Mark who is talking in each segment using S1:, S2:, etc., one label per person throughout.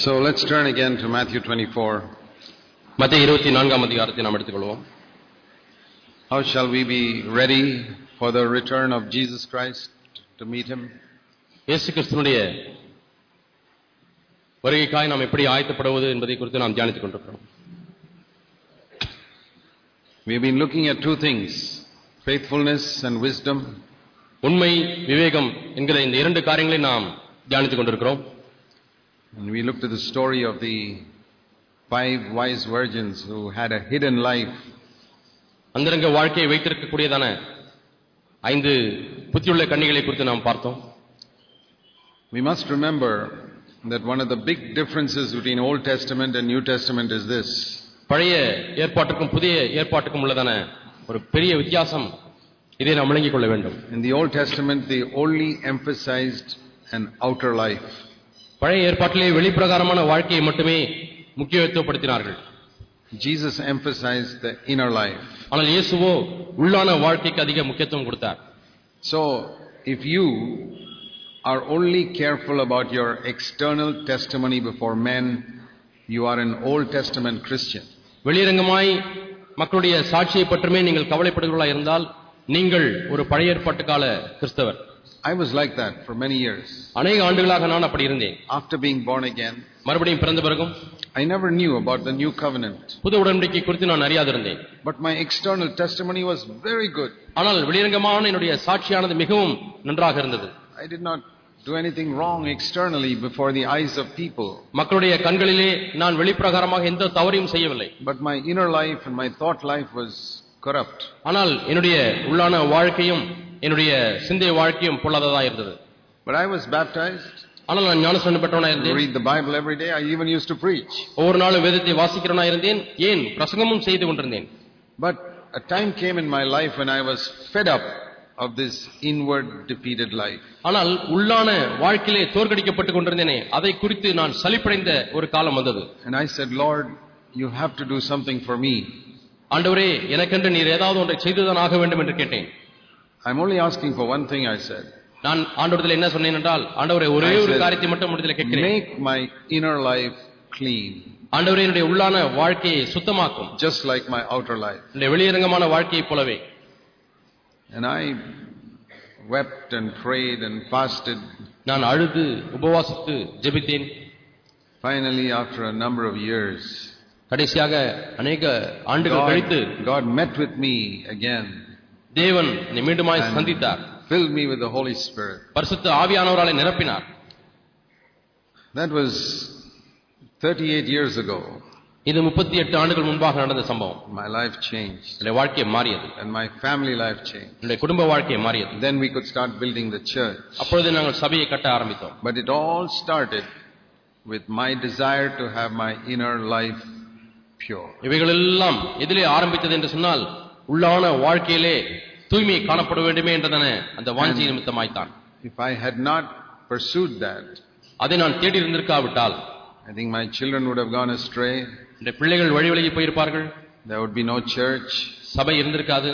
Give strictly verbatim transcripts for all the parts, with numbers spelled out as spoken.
S1: So let's turn again to Matthew twenty-four.
S2: மத்தேயு இருபத்தி நான்காம் அதிகாரத்தை நாம் எடுத்துக்கொள்வோம்.
S1: How shall we be ready for the return of Jesus Christ to meet him?
S2: இயேசு கிறிஸ்துவினுடைய வருகைக்காய் நாம் எப்படி ஆயத்தப்படுவது என்பதை குறித்து நாம் தியானித்துக் கொண்டிருக்கிறோம்.
S1: We've been looking at two things, faithfulness and wisdom.
S2: உண்மை, விவேகம் என்கிற இந்த இரண்டு காரியங்களை நாம் தியானித்துக் கொண்டிருக்கிறோம்.
S1: And we looked at the story of the five wise virgins who had a hidden life.
S2: அந்தரங்க வாழ்க்கையை வைத்திருக்கக்கூடியதான ஐந்து புத்தியுள்ள கன்னிகளை குறித்து நாம் பார்த்தோம்.
S1: We must remember that one of the big differences between Old Testament and New Testament is this.
S2: பழைய ஏற்பாட்டுக்கும் புதிய ஏற்பாட்டுக்கும் உள்ளதான ஒரு பெரிய வித்தியாசம், இதை நாம் விளங்கிக் கொள்ள வேண்டும்.
S1: In the Old Testament they only emphasized an outer life.
S2: பழைய ஏற்பாட்டிலே வெளிப்பிரகாரமான வாழ்க்கையை மட்டுமே முக்கியத்துவப்படுத்தினார்கள்.
S1: Jesus emphasized the inner life.
S2: ஆனால் இயேசுவோ உள்ளான வாழ்க்கைக்கு அதிக முக்கியத்துவம் கொடுத்தார்.
S1: So if you are only careful about your external testimony before men, you are an Old Testament Christian.
S2: வெளியரங்கமாய் மக்களுடைய சாட்சியை பற்றியே நீங்கள் கவலைப்படுகிறவர்களாக இருந்தால் நீங்கள் ஒரு பழைய ஏற்பாட்டு கால கிறிஸ்தவர்.
S1: I was like that for many years.
S2: அநேக ஆண்டுகளாக நான் அப்படி இருந்தேன்.
S1: After being born again,
S2: மறுபடியும் பிறந்த பிறகும்
S1: I never knew about the new covenant.
S2: புது உடன்படிக்கை குறித்து நான் அறியாதிருந்தேன்.
S1: But my external testimony was very good.
S2: ஆனால் வெளியரங்கமான என்னுடைய சாட்சியானது மிகவும் நன்றாக இருந்தது.
S1: I did not do anything wrong externally before the eyes of people.
S2: மக்களுடைய கண்களிலே நான் வெளிப்பிரகாரமாக எந்த தவறையும் செய்யவில்லை.
S1: But my inner life and my thought life was corrupt.
S2: ஆனால் என்னுடைய உள்ளான வாழ்க்கையும் என்னுடைய சிந்தைய வாழ்க்கையும் பொல்லாததா இருந்தது.
S1: But I was baptized.
S2: ஆனால் நான் ஞானஸ்நானம் பெற்றவனா
S1: I
S2: இருந்தேன்.
S1: read the Bible every day. I even used to preach.
S2: ஒவ்வொரு நாளும் வேதத்தை வாசிக்கிறவனா இருந்தேன். ஏன் பிரசங்கமும் செய்து கொண்டிருந்தேன்.
S1: But a time came in my life when I was fed up of this inward defeated life.
S2: ஆனால் உள்ளான வாழ்க்கையிலே தோற்கடிக்கப்பட்டு கொண்டிருந்தேனே, அதை குறித்து நான் சலிப்படைந்த ஒரு காலம் வந்தது.
S1: And I said, Lord, you have to do something for me.
S2: ஆண்டவரே, எனக்கென்று நீர் ஏதாவது ஒன்றை செய்துதான் ஆக வேண்டும் என்று கேட்டேன்.
S1: I'm only asking for one thing, I said.
S2: நான் ஆண்டவரிடத்தில் என்ன சொன்னேன் என்றால், ஆண்டவரே ஒரே ஒரு காரியத்தை மட்டும் முடிதல கேட்கிறேன்.
S1: Make my inner life clean.
S2: ஆண்டவரே, என்னுடைய உள்ளான வாழ்க்கையை சுத்தமாக்கும்.
S1: Just like my outer life.
S2: என்னுடைய வெளியரங்கமான வாழ்க்கையை போலவே.
S1: And I wept and prayed and fasted.
S2: நான் அழுது உபவாசித்து ஜெபித்தேன்.
S1: Finally, after a number of years,
S2: கடைசியாக அநேக ஆண்டுகள் கழித்து
S1: God met with me again.
S2: தேவன் என்னை மீண்டுமாய் சந்தித்தார்.
S1: Filled me with the Holy Spirit.
S2: பரிசுத்த ஆவியானவராலே நிரப்பினார்.
S1: That was thirty-eight years ago.
S2: இது முப்பத்தி எட்டு ஆண்டுகள் முன்பாக நடந்த சம்பவம்.
S1: My life changed.
S2: என்னுடைய வாழ்க்கை மாறியது.
S1: And my family life changed.
S2: என்னுடைய குடும்ப வாழ்க்கை மாறியது.
S1: Then we could start building the church.
S2: அப்பொழுது நாங்கள் சபையை கட்ட ஆரம்பித்தோம்.
S1: But it all started with my desire to have my inner life pure.
S2: இவைகள் எல்லாம் எதிலே ஆரம்பித்தது என்று சொன்னால், உள்ளான வாழ்க்கையிலே தூய்மை காணப்பட வேண்டுமே என்றதான அந்த வாஞ்சை நிமித்தமாய்த்தான்.
S1: If I had not pursued that,
S2: அதை நான் தேடி இருந்திருக்காவிட்டால்,
S1: I think my children would have gone astray.
S2: இந்த பிள்ளைகள் வழி விலகி போயிருப்பார்கள்.
S1: There would be no church.
S2: சபை இருந்திருக்காது.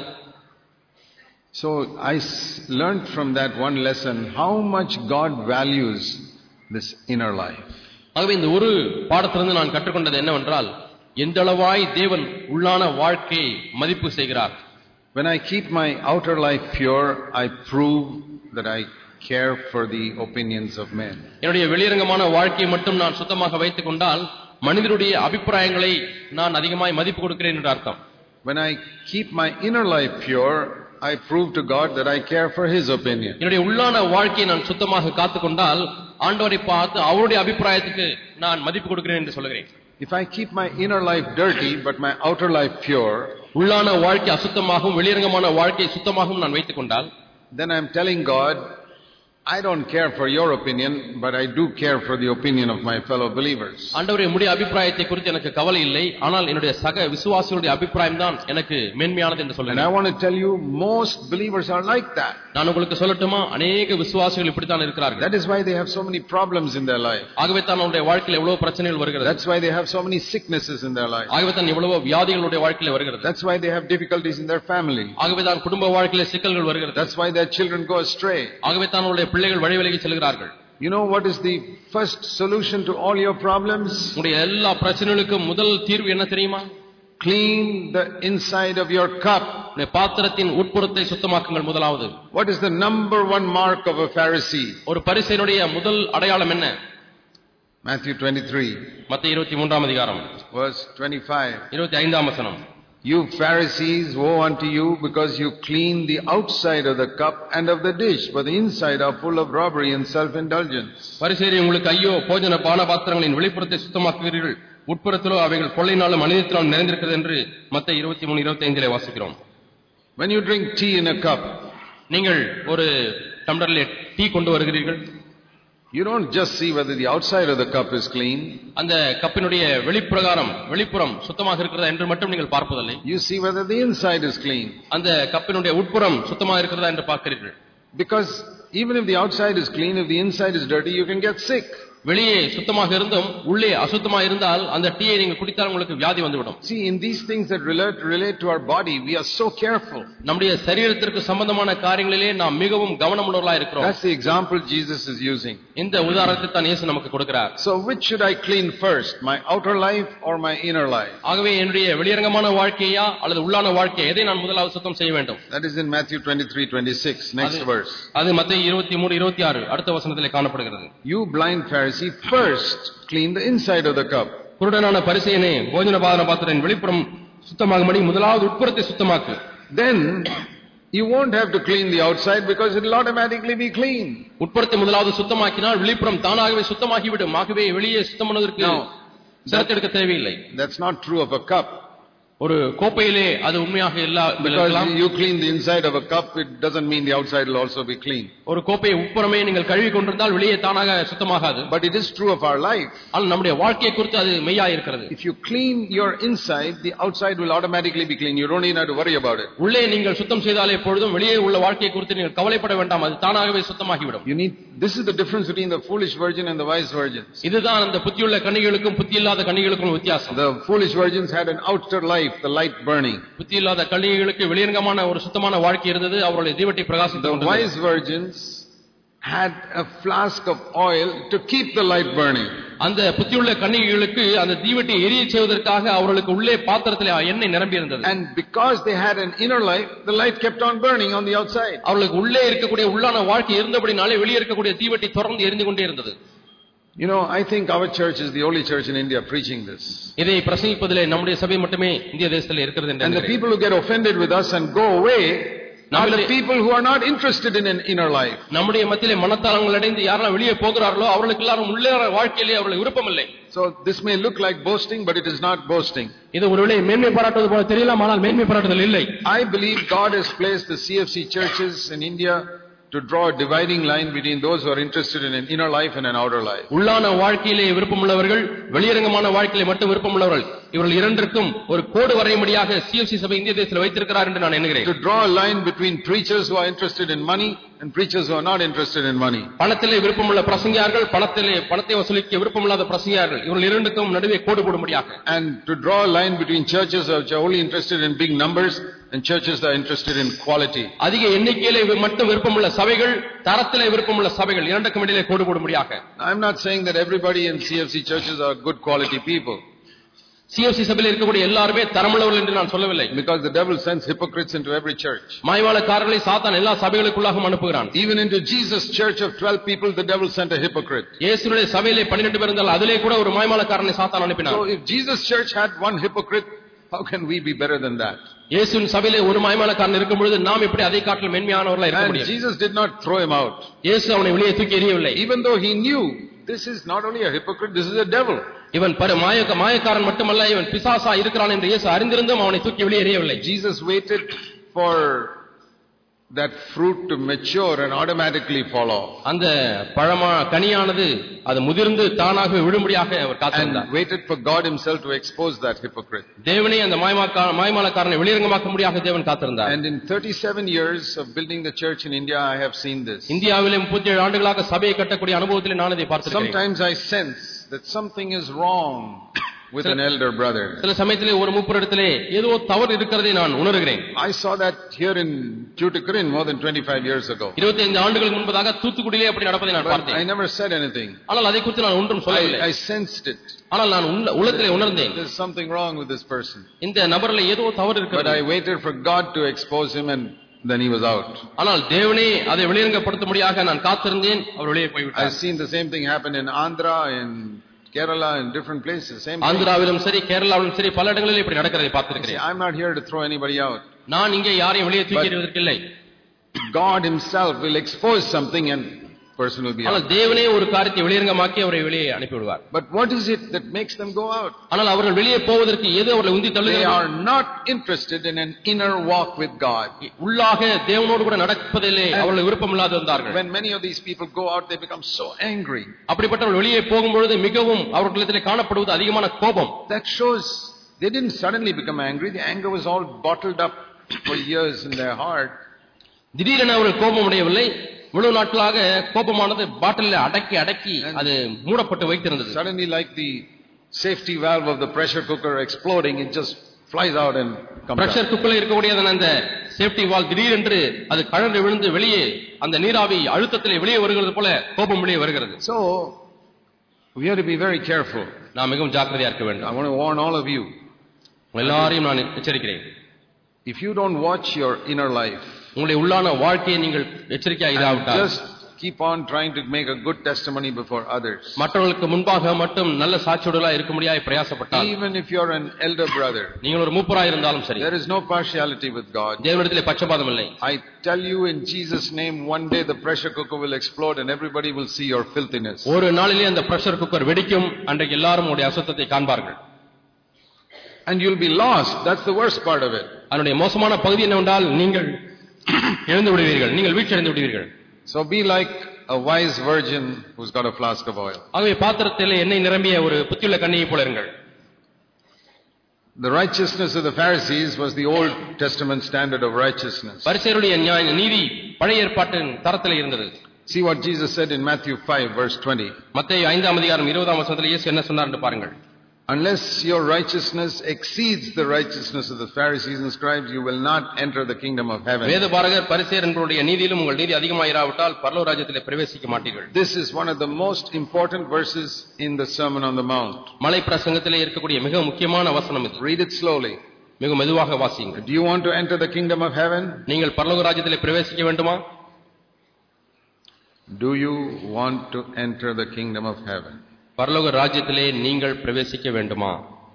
S1: So I learned from that one lesson how much God values this inner life.
S2: ஆகவே இந்த ஒரு பாடத்திலிருந்து நான் கற்றுக்கொண்டது என்னவென்றால், எந்த அளவாய் தேவன் உள்ளான வாழ்க்கையை மதிப்பு செய்கிறார்.
S1: When I keep my outer life pure, I prove that I care for the opinions of men.
S2: என்னுடைய வெளியரங்கமான வாழ்க்கையை மட்டும் நான் சுத்தமாக வைத்துக் கொண்டால் மனிதருடைய அபிப்பிராயங்களை நான் அதிகமாய் மதிப்பு கொடுக்கிறேன் என்று அர்த்தம்.
S1: When I keep my inner life pure, I prove to God that I care for his opinion.
S2: என்னுடைய உள்ளான வாழ்க்கையை நான் சுத்தமாக காத்துக்கொண்டால் ஆண்டவரை பார்த்து அவருடைய அபிப்பிராயத்துக்கு நான் மதிப்பு கொடுக்கிறேன் என்று சொல்கிறேன்.
S1: If I keep my inner life dirty but my outer life pure,
S2: உள்ளான வாழ்க்கை அசுத்தமாகவும் வெளியரங்கமான வாழ்க்கையை சுத்தமாகவும் நான் வைத்துக் கொண்டால்,
S1: then I am telling God, I don't care for your opinion, but I do care for the opinion of my fellow believers.
S2: ஆண்டவரே, உம்முடைய அபிப்பிராயத்தை குறித்து எனக்கு கவலை இல்லை, ஆனால் என்னுடைய சக விசுவாசிகளுடைய அபிப்பிராயம் தான் எனக்கு மேன்மையானது என்று சொல்றேன்.
S1: And I want to tell you, most believers are like that.
S2: நான் உங்களுக்கு சொல்லட்டுமா, அநேக விசுவாசிகள் இப்படி தான் இருக்கிறார்கள்.
S1: That is why they have so many problems in their life.
S2: ஆகவே தான் அவருடைய வாழ்க்கையில் எவ்வளவு பிரச்சனைகள் வருகிறது.
S1: That's why they have so many sicknesses in their life.
S2: ஆகவே தான் எவ்வளவு வியாதிகளுடைய வாழ்க்கையில் வருகிறது.
S1: That's why they have difficulties in their family.
S2: ஆகவே தான் குடும்ப வாழ்க்கையில் சிக்கல்கள் வருகிறது.
S1: That's why their children go astray.
S2: ஆகவே தான் அவருடைய பிள்ளைகள் வழி விலகி செல்கிறார்கள்.
S1: You know what is the first solution to all your problems?
S2: உங்களுடைய எல்லா பிரச்சனைகளுக்கும் முதல் தீர்வு என்ன தெரியுமா?
S1: Clean the inside of your cup.
S2: உங்களுடைய பாத்திரத்தின் உட்புறத்தை சுத்தமாக்குங்கள் முதலாவது.
S1: What is the number one mark of a Pharisee?
S2: ஒரு பரிசேயனுடைய முதல் அடையாளம் என்ன?
S1: Matthew twenty-three.
S2: மத்தேயு இருபத்தி மூன்றாம் அதிகாரம்
S1: Verse twenty-five.
S2: இருபத்தி ஐந்தாம் வசனம்.
S1: You Pharisees, woe unto you, because you clean the outside of the cup and of the dish, but the inside are full of robbery and self-indulgence.
S2: பரிசேயரே, உங்களுக்கு ஐயோ, போஜன பான பாத்திரங்களின் வெளிப்புறத்தை சுத்தமாக்குகிறீர்கள், உட்புறத்திலோ அவைகள் கொள்ளையினாலும் அநீதியினாலும் நிறைந்திருக்கிறது என்று மத்தேயு இருபத்தி மூன்று இருபத்தி ஐந்திலே வாசிக்கிறோம்.
S1: When you drink tea in a cup,
S2: நீங்கள் ஒரு டம்ளரிலே டீ கொண்டு வருகிறீர்கள்.
S1: you don't just see whether the outside of the cup is clean.
S2: அந்த கப்பினுடைய வெளிப்பிரகாரம் வெளிப்புறம் சுத்தமாக இருக்கிறதா என்று மட்டும் நீங்கள் பார்ப்பதில்லை.
S1: You see whether the inside is clean.
S2: அந்த கப்பினுடைய உட்புறம் சுத்தமாக இருக்கிறதா என்று பார்க்கிறீர்கள்.
S1: Because even if the outside is clean, if the inside is dirty, you can get sick.
S2: வெளியே சுத்தமாக இருந்தும் உள்ளே அசுத்தமாக இருந்தால் அந்த டீயை நீங்கள் குடித்தால் உங்களுக்கு வியாதி வந்துவிடும்.
S1: See, in these things that relate relate to our body, we are so careful.
S2: நம்முடைய சரீரத்திற்கு சம்பந்தமான காரியங்களிலே நாம் மிகவும் கவனமுள்ளவர்களாக இருக்கிறோம்.
S1: That's the example Jesus is using.
S2: இந்த உதாரணத்தை தான் இயேசு நமக்கு கொடுக்கிறார்.
S1: So which should I clean first, my outer life or my inner life?
S2: ஆகவே என்னுடைய வெளியரங்கமான வாழ்க்கையா அல்லது உள்ளான வாழ்க்கையா எதை நான் முதலாவது சுத்தம் செய்ய வேண்டும்?
S1: That is in Matthew twenty-three twenty-six, next verse.
S2: அது மத்தேயு இருபத்தி மூன்று இருபத்தி ஆறு அடுத்த வசனத்திலே காணப்படுகிறது.
S1: You blind Pharisee, first clean the inside of the cup.
S2: குருடனான பரிசேயனே, போஜன பான பாத்திரத்தின் வெளிப்புறம் சுத்தமாகும்படி முதலாவது உட்புறத்தை சுத்தமாக்கு.
S1: Then you won't have to clean the outside because it will automatically be clean.
S2: உட்புறத்தை முதலாவது சுத்தமாக்கினால் வெளிப்புறம் தானாகவே சுத்தமாகிவிடும். ஆகவே வெளியே சுத்தம் பண்ணுவதற்கு சிரத்தை தேவையில்லை.
S1: That's not true of a cup.
S2: ஒரு கோப்பையிலே அது உண்மையாக இல்ல.
S1: Because you clean the inside of a cup, it doesn't mean the outside will also be clean.
S2: ஒரு கோப்பையை உட்புறமே நீங்கள் கழுவி கொண்டிருந்தால் வெளியே தானாக சுத்தமாகாது.
S1: But it is true of our life.
S2: ஆனால் நம்முடைய வாழ்க்கையை குறித்து அது மெய்யா இருக்கிறது.
S1: If you clean your inside, the outside will automatically be clean. You don't even have to worry about it.
S2: உள்ளே நீங்கள் சுத்தம் செய்தாலே எப்பொழுதும் வெளியே உள்ள வாழ்க்கையை குறித்து நீங்கள் கவலைப்பட வேண்டாம், அது தானாகவே சுத்தமாகிவிடும்.
S1: You need this is the difference between the foolish virgin and the wise virgins.
S2: இதுதான் அந்த புத்தியுள்ள கன்னிகளுக்கும் புத்தி இல்லாத கன்னிகளுக்கும் வித்தியாசம்.
S1: The foolish virgins had an outer life, the light burning.
S2: புத்தி இல்லாத கன்னிகளுக்கு வெளியரங்கமான ஒரு சுத்தமான வாழ்க்கை இருந்தது, அவருடைய தீவட்டி பிரகாசித்துக்
S1: கொண்டிருந்தது. The wise virgins had a flask of oil to keep the light burning.
S2: அந்த புத்தியுள்ள கன்னிகளுக்கு அந்த தீவட்டியை எரிய செய்வதற்காக அவர்களுக்கு உள்ளே பாத்திரத்திலே எண்ணெய் நிரம்பி இருந்தது.
S1: And because they had an inner life, the light kept on burning on the outside.
S2: அவர்களுக்கு உள்ளே இருக்கக்கூடிய உள்ளான வாழ்க்கை இருந்தபடினாலே வெளியே இருக்கக்கூடிய தீவட்டி தொடர்ந்து எரிந்து கொண்டே இருந்தது.
S1: You know, I think our church is the only church in India preaching this.
S2: இதை பிரசங்கிப்பதிலே நம்முடைய சபை மட்டுமே இந்திய தேசத்தில் இருக்கிறது என்று.
S1: And the people who get offended with us and go away are the people who are not interested in an inner life.
S2: நம்முடைய மத்தியிலே மனத்தாளங்கள் அடைந்து யாரெல்லாம் வெளியே போகிறார்களோ அவர்களுக்கு எல்லாரும் உள்ளே வாழ்க்கையிலே அவர்களுக்கு விருப்பம் இல்லை.
S1: So this may look like boasting, but it is not boasting.
S2: இது ஒருவேளை மேன்மை பாராட்டுவது போல தெரியலாம், ஆனால் மேன்மை பாராட்டுதல் இல்லை.
S1: I believe God has placed the C F C churches in India to draw a dividing line between those who are interested in an inner life and an outer life.
S2: உள்ளான வாழ்க்கையிலே விருப்பமுள்ளவர்கள், வெளியரங்கமான வாழ்க்கையிலே மட்டும் விருப்பமுள்ளவர்கள், இவர்கள் இரண்டிற்கும் ஒரு கோடு வரையும்படியாக C F C சபை இந்திய தேசத்தில் வைத்திருக்கிறார் என்று நான் எண்ணுகிறேன்.
S1: To draw a line between preachers who are interested in money and preachers who are not interested in money.
S2: பணத்திலே விருப்பமுள்ள பிரசங்கியார்கள், பணத்திலே பணத்தை வசூலிக்க விருப்பமில்லாத பிரசங்கியார்கள், இவர்கள் இரண்டுக்கும் நடுவே கோடு போடும்படியாக.
S1: And to draw a line between churches which are only interested in big numbers and churches that are interested in quality.
S2: அதிக எண்ணிக்கையிலே மட்டும் விருப்பமுள்ள சபைகள், தரத்திலே விருப்பமுள்ள சபைகள், இரண்டுக்கும் இடையிலே கோடு போடும்படியாக.
S1: I'm not saying that everybody in C F C churches are good quality people.
S2: C F C சபையில் இருக்கக்கூடிய எல்லாரும் தரமுள்ளவர்கள் என்று நான் சொல்லவில்லை.
S1: Because the devil sends hypocrites into every church.
S2: மாய்மாலக்காரர்களை சாத்தான் எல்லா சபைகளுக்குள்ளாக அனுப்புகிறான்.
S1: Even into Jesus church of twelve people the devil sent a hypocrite.
S2: இயேசுவுடைய சபையிலே பன்னிரண்டு பேர் இருந்தால் அதிலே கூட ஒரு மாய்மாலக்காரனை சாத்தான் அனுப்பினான்.
S1: So if Jesus church had one hypocrite, how can we be better than that?
S2: இயேசுவின் சபையிலே ஒரு மாய்மாலக்காரன் இருக்கும் பொழுது நாம் எப்படி அதை காட்டிலும் மேன்மையானவர்களாக இருக்க முடியும்?
S1: Jesus did not throw him out.
S2: இயேசு அவனை வெளியே தூக்கி எறியவில்லை.
S1: Even though he knew this is not only a hypocrite, this is a devil.
S2: இவன் மாயக்க மாயக்காரன் மட்டுமல்ல, இவன் பிசாசா இருக்கிறான் என்று இயேசு அறிந்திருந்தும் அவனை தூக்கி வெளியே எறியவில்லை.
S1: Jesus waited for that fruit to mature and automatically fall off.
S2: அந்த பழமா கனியானது அது முதிர்ந்து தானாகவே விழும்படியாக அவர் காத்திருந்தார்.
S1: And waited for God himself to expose that hypocrite.
S2: தேவனே அந்த மாய்மாலக்காரனை வெளியரங்கமாக்கும்படியாக தேவன் காத்திருந்தார்.
S1: And in thirty-seven years of building the church in India, I have seen this.
S2: இந்தியாவிலே முப்பத்தி ஏழு ஆண்டுகளாக சபையை கட்டக்கூடிய அனுபவத்தில் நான் இதை பார்த்திருக்கிறேன்.
S1: Sometimes I sense that something is wrong with an elder brother.
S2: சில சமயத்திலே ஒரு மூப்பரிடத்திலே ஏதோ தவறு இருக்கிறதை நான் உணர்கிறேன்.
S1: I saw that here in Tuticorin more than twenty-five years ago.
S2: இருபத்தைந்து ஆண்டுகளுக்கு முன்பதாக தூத்துக்குடியிலே அப்படி நடப்பதை நான் பார்த்தேன்.
S1: I never said anything.
S2: ஆனால் அதை குறித்து நான் ஒன்றும் சொல்லவில்லை.
S1: I sensed it.
S2: ஆனால் நான் உள்ளத்திலே உணர்ந்தேன்.
S1: There's something wrong with this person.
S2: இந்த நபரிலே ஏதோ தவறு இருக்கிறது.
S1: But I waited for God to expose him and then he was out.
S2: ஆனால் தேவனே அதை வெளியரங்கப்படுத்தும்படியாக நான் காத்திருந்தேன். அவர் வெளியே போய் விட்டார்.
S1: I've seen the same thing happen in Andhra, in Kerala, in different places. Same thing.
S2: ஆந்திராவிலும் சரி கேரளாவிலும் சரி பல இடங்களில் இப்படி நடக்கிறதை பார்த்திருக்கிறேன்.
S1: I'm not here to throw anybody out.
S2: நான் இங்கே யாரையும் வெளியே தூக்கி எறிவதற்கு இல்லை.
S1: God himself will expose something and person will be out.
S2: ஆனால் தேவனே ஒரு காரியத்தை வெளியரங்கமாக்கி அவரை வெளியே அனுப்பி விடுவார்.
S1: But what is it that makes them go out?
S2: ஆனால் அவர்கள் வெளியே போவதற்கு எது அவர்களை உந்தி தள்ளுகிறது?
S1: They are not interested in an inner walk with God.
S2: உள்ளாக தேவனோடு கூட நடப்பதிலே அவர்கள் விருப்பமில்லாத இருந்தார்கள்.
S1: When many of these people go out, they become so angry.
S2: அப்படிப்பட்டவர்கள் வெளியே போகும்பொழுது மிகவும் அவர்களிடத்திலே காணப்படுவது அதிகமான கோபம்.
S1: That shows they didn't suddenly become angry. The anger was all bottled up for years in their heart.
S2: திடீரென அவர்கள் கோபம் அடையவில்லை. இவ்வளவு நாட்களாக கோபமானது பாட்டிலில் அடக்கி அடக்கி அது மூடப்பட்டு வைத்திருந்தது.
S1: Suddenly, like the safety valve of the pressure cooker exploding, it just flies out and comes out.
S2: Pressure குக்கரில் இருக்கக்கூடிய அந்த சேஃப்டி வால்வ் திடீரென்று அது கழன்று விழுந்து வெளியே அந்த நீராவி அழுத்தத்திலே வெளியே வருகிறது போல கோபம் வெளியே வருகிறது.
S1: So we have to be very careful.
S2: நாம் மிகவும் ஜாக்கிரதையா இருக்க வேண்டும்.
S1: I want to warn all of you.
S2: எல்லாரையும் நான் எச்சரிக்கிறேன்.
S1: If you don't watch your inner life,
S2: உங்களுடைய உள்ளான வாழ்க்கையை நீங்கள் எச்சரிக்கையாக இராவிட்டால்,
S1: just keep on trying to make a good testimony before others,
S2: மற்றவர்களுக்கு முன்பாக மட்டும் நல்ல சாட்சியுடலா இருக்க முடியாய் பிரயாசப்பட்டால்,
S1: even if you are an elder brother,
S2: நீங்கள் ஒரு மூப்பராய் இருந்தாலும் சரி,
S1: there is no partiality with God.
S2: தேவனிடத்திலே பட்சபாதம் இல்லை.
S1: I tell you in Jesus name, one day the pressure cooker will explode and everybody will see your filthiness.
S2: ஒரு நாளிலே அந்த pressure cooker வெடிக்கும். அன்றைக்கு எல்லாரும் உங்களுடைய அசுத்தத்தை காண்பார்கள்.
S1: And you'll be lost. That's the worst part of it.
S2: அதனுடைய மோசமான பகுதி என்னவென்றால் நீங்கள் இழந்து விடுவீர்கள், நீங்கள் வீழ்ச்சியடைந்து விடுவீர்கள்.
S1: So be like a wise virgin who's got a flask of oil.
S2: ஆகவே பாத்திரத்தில் எண்ணெய் நிரம்பிய ஒரு புத்தியுள்ள கன்னியை போல இருங்கள்.
S1: The righteousness of the Pharisees was the Old Testament standard of righteousness.
S2: பரிசேயருடைய நீதி பழைய ஏற்பாட்டின் தரத்தில் இருந்தது.
S1: See what Jesus said in Matthew five verse twenty.
S2: மத்தேயு ஐந்தாம் அதிகாரம் இருபதாம் வசனத்தில் இயேசு என்ன சொன்னார் என்று பாருங்கள்.
S1: Unless your righteousness exceeds the righteousness of the Pharisees and scribes, you will not enter the kingdom of heaven.
S2: வேதபாரகர் பரிசேயர் என்பவருடைய நீதியிலும் உங்கள் நீதி அதிகமாயிராவிட்டால் பரலோக ராஜ்யத்திலே பிரவேசிக்க மாட்டீர்கள்.
S1: This is one of the most important verses in the Sermon on the Mount.
S2: மலை பிரசங்கத்திலே இருக்கக்கூடிய மிக முக்கியமான வசனம் இது.
S1: Read it slowly.
S2: மிக மெதுவாக வாசியுங்கள்.
S1: Do you want to enter the kingdom of heaven?
S2: நீங்கள் பரலோக ராஜ்யத்திலே பிரவேசிக்க வேண்டுமா?
S1: Do you want to enter the kingdom of heaven?
S2: பரலோக ராஜ்யத்திலே நீங்கள் பிரவேசிக்க வேண்டுமா?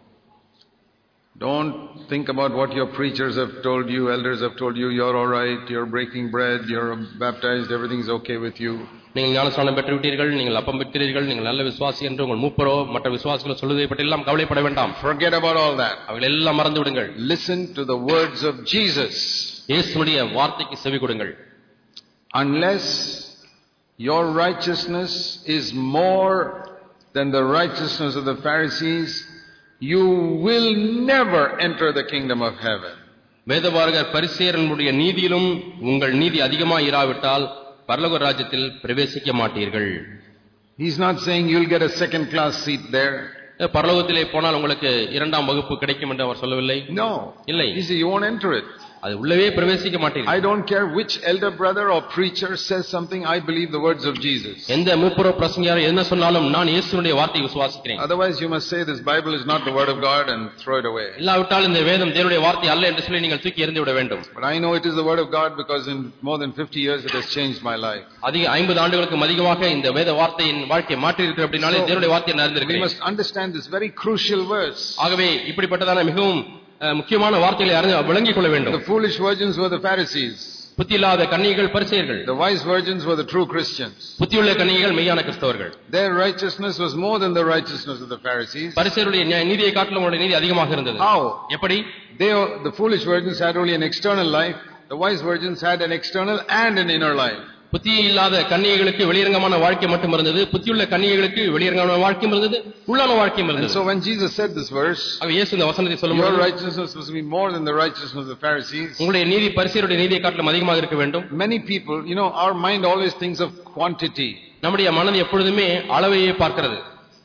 S1: Don't think about what your preachers have told you, elders have told you, you're all right, you're breaking bread, you're baptized, everything's okay with you.
S2: நீங்கள் ஞானஸ்நானம் பெற்று விட்டீர்கள், நீங்கள் அப்பம் பெற்றீர்கள், நீங்கள் நல்ல விசுவாசி என்று உங்கள் மூப்பரோ மற்ற விசுவாசிகளோ சொல்வதை பற்றி எல்லாம் கவலைப்பட வேண்டாம்.
S1: Forget about all that.
S2: அவைகள் எல்லாம் மறந்து விடுங்கள்.
S1: Listen to the words of Jesus.
S2: இயேசுவுடைய வார்த்தைக்கு செவி கொடுங்கள்.
S1: Unless your righteousness is more than the righteousness of the Pharisees, you will never enter the kingdom of heaven.
S2: வேதபாரகர் பரிசேயருடைய நீதியிலும் உங்கள் நீதி அதிகமாக இராவிட்டால் பரலோக ராஜ்யத்தில் பிரவேசிக்க மாட்டீர்கள்.
S1: He's not saying you'll get a second class seat there.
S2: பரலோகத்திலே போனால் உங்களுக்கு இரண்டாம் வகுப்பு கிடைக்கும் என்று அவர் சொல்லவில்லை.
S1: No.
S2: இல்லை.
S1: He said you won't enter it.
S2: அது உள்ளவே பிரவேசிக்க மாட்டீர்கள்.
S1: I don't care which elder brother or preacher says something, I believe the words of Jesus.
S2: எந்த மூப்பரோ பிரசங்கியார் என்ன சொன்னாலும் நான் இயேசுவுடைய வார்த்தையை விசுவாசிக்கிறேன்.
S1: Otherwise you must say this Bible is not the word of God and throw it away.
S2: இல்லாவிட்டால் இந்த வேதம் தேவனுடைய வார்த்தை அல்ல என்று சொல்லி நீங்கள் தூக்கி எறிந்து விட வேண்டும்.
S1: But I know it is the word of God because in more than fifty years it has changed my life.
S2: அதிக ஐம்பது ஆண்டுகளுக்கு அதிகமாக இந்த வேத வார்த்தையின் வாழ்க்கையை மாற்றி இருக்கிற அப்படினாலே தேவனுடைய வார்த்தையை நான் அறிந்திருக்கிறேன்.
S1: We must understand this very crucial verse.
S2: ஆகவே இப்படிப்பட்டதான மிகவும் முக்கியமான வார்த்தைகளை அறிந்து விளங்கிக் கொள்ள வேண்டும்.
S1: The foolish virgins were the Pharisees.
S2: புத்தியில்லாத கன்னிகைகள் பரிசேயர்கள்.
S1: The wise virgins were the true Christians.
S2: புத்தியுள்ள கன்னிகைகள் மெய்யான கிறிஸ்தவர்கள்.
S1: Their righteousness was more than the righteousness of the Pharisees.
S2: பரிசேயருடைய நீதியை காட்டிலும் அவருடைய நீதி அதிகமாக இருந்தது.
S1: How?
S2: எப்படி?
S1: They, the foolish virgins had only an external life. The wise virgins had an external and an inner life.
S2: புத்தி இல்லாத கன்னிகைகளுக்கு வெளியரங்கமான வாழ்க்கை மட்டும் இருந்தது. புத்தியுள்ள கன்னிகைகளுக்கு வெளியரங்கமான வாழ்க்கையும் இருந்தது, உள்ளான வாழ்க்கையும் இருந்தது.
S1: And so when Jesus said this verse,
S2: இயேசு இந்த வசனத்தை சொல்லும்போது,
S1: your righteousness must be more than the righteousness of the Pharisees.
S2: உங்களுடைய நீதி பரிசேயருடைய நீதியை காட்டிலும் அதிகமாக இருக்க வேண்டும்.
S1: Many people, you know, our mind always thinks of quantity.
S2: நம்முடைய மனது எப்பொழுதுமே அளவையே பார்க்கிறது.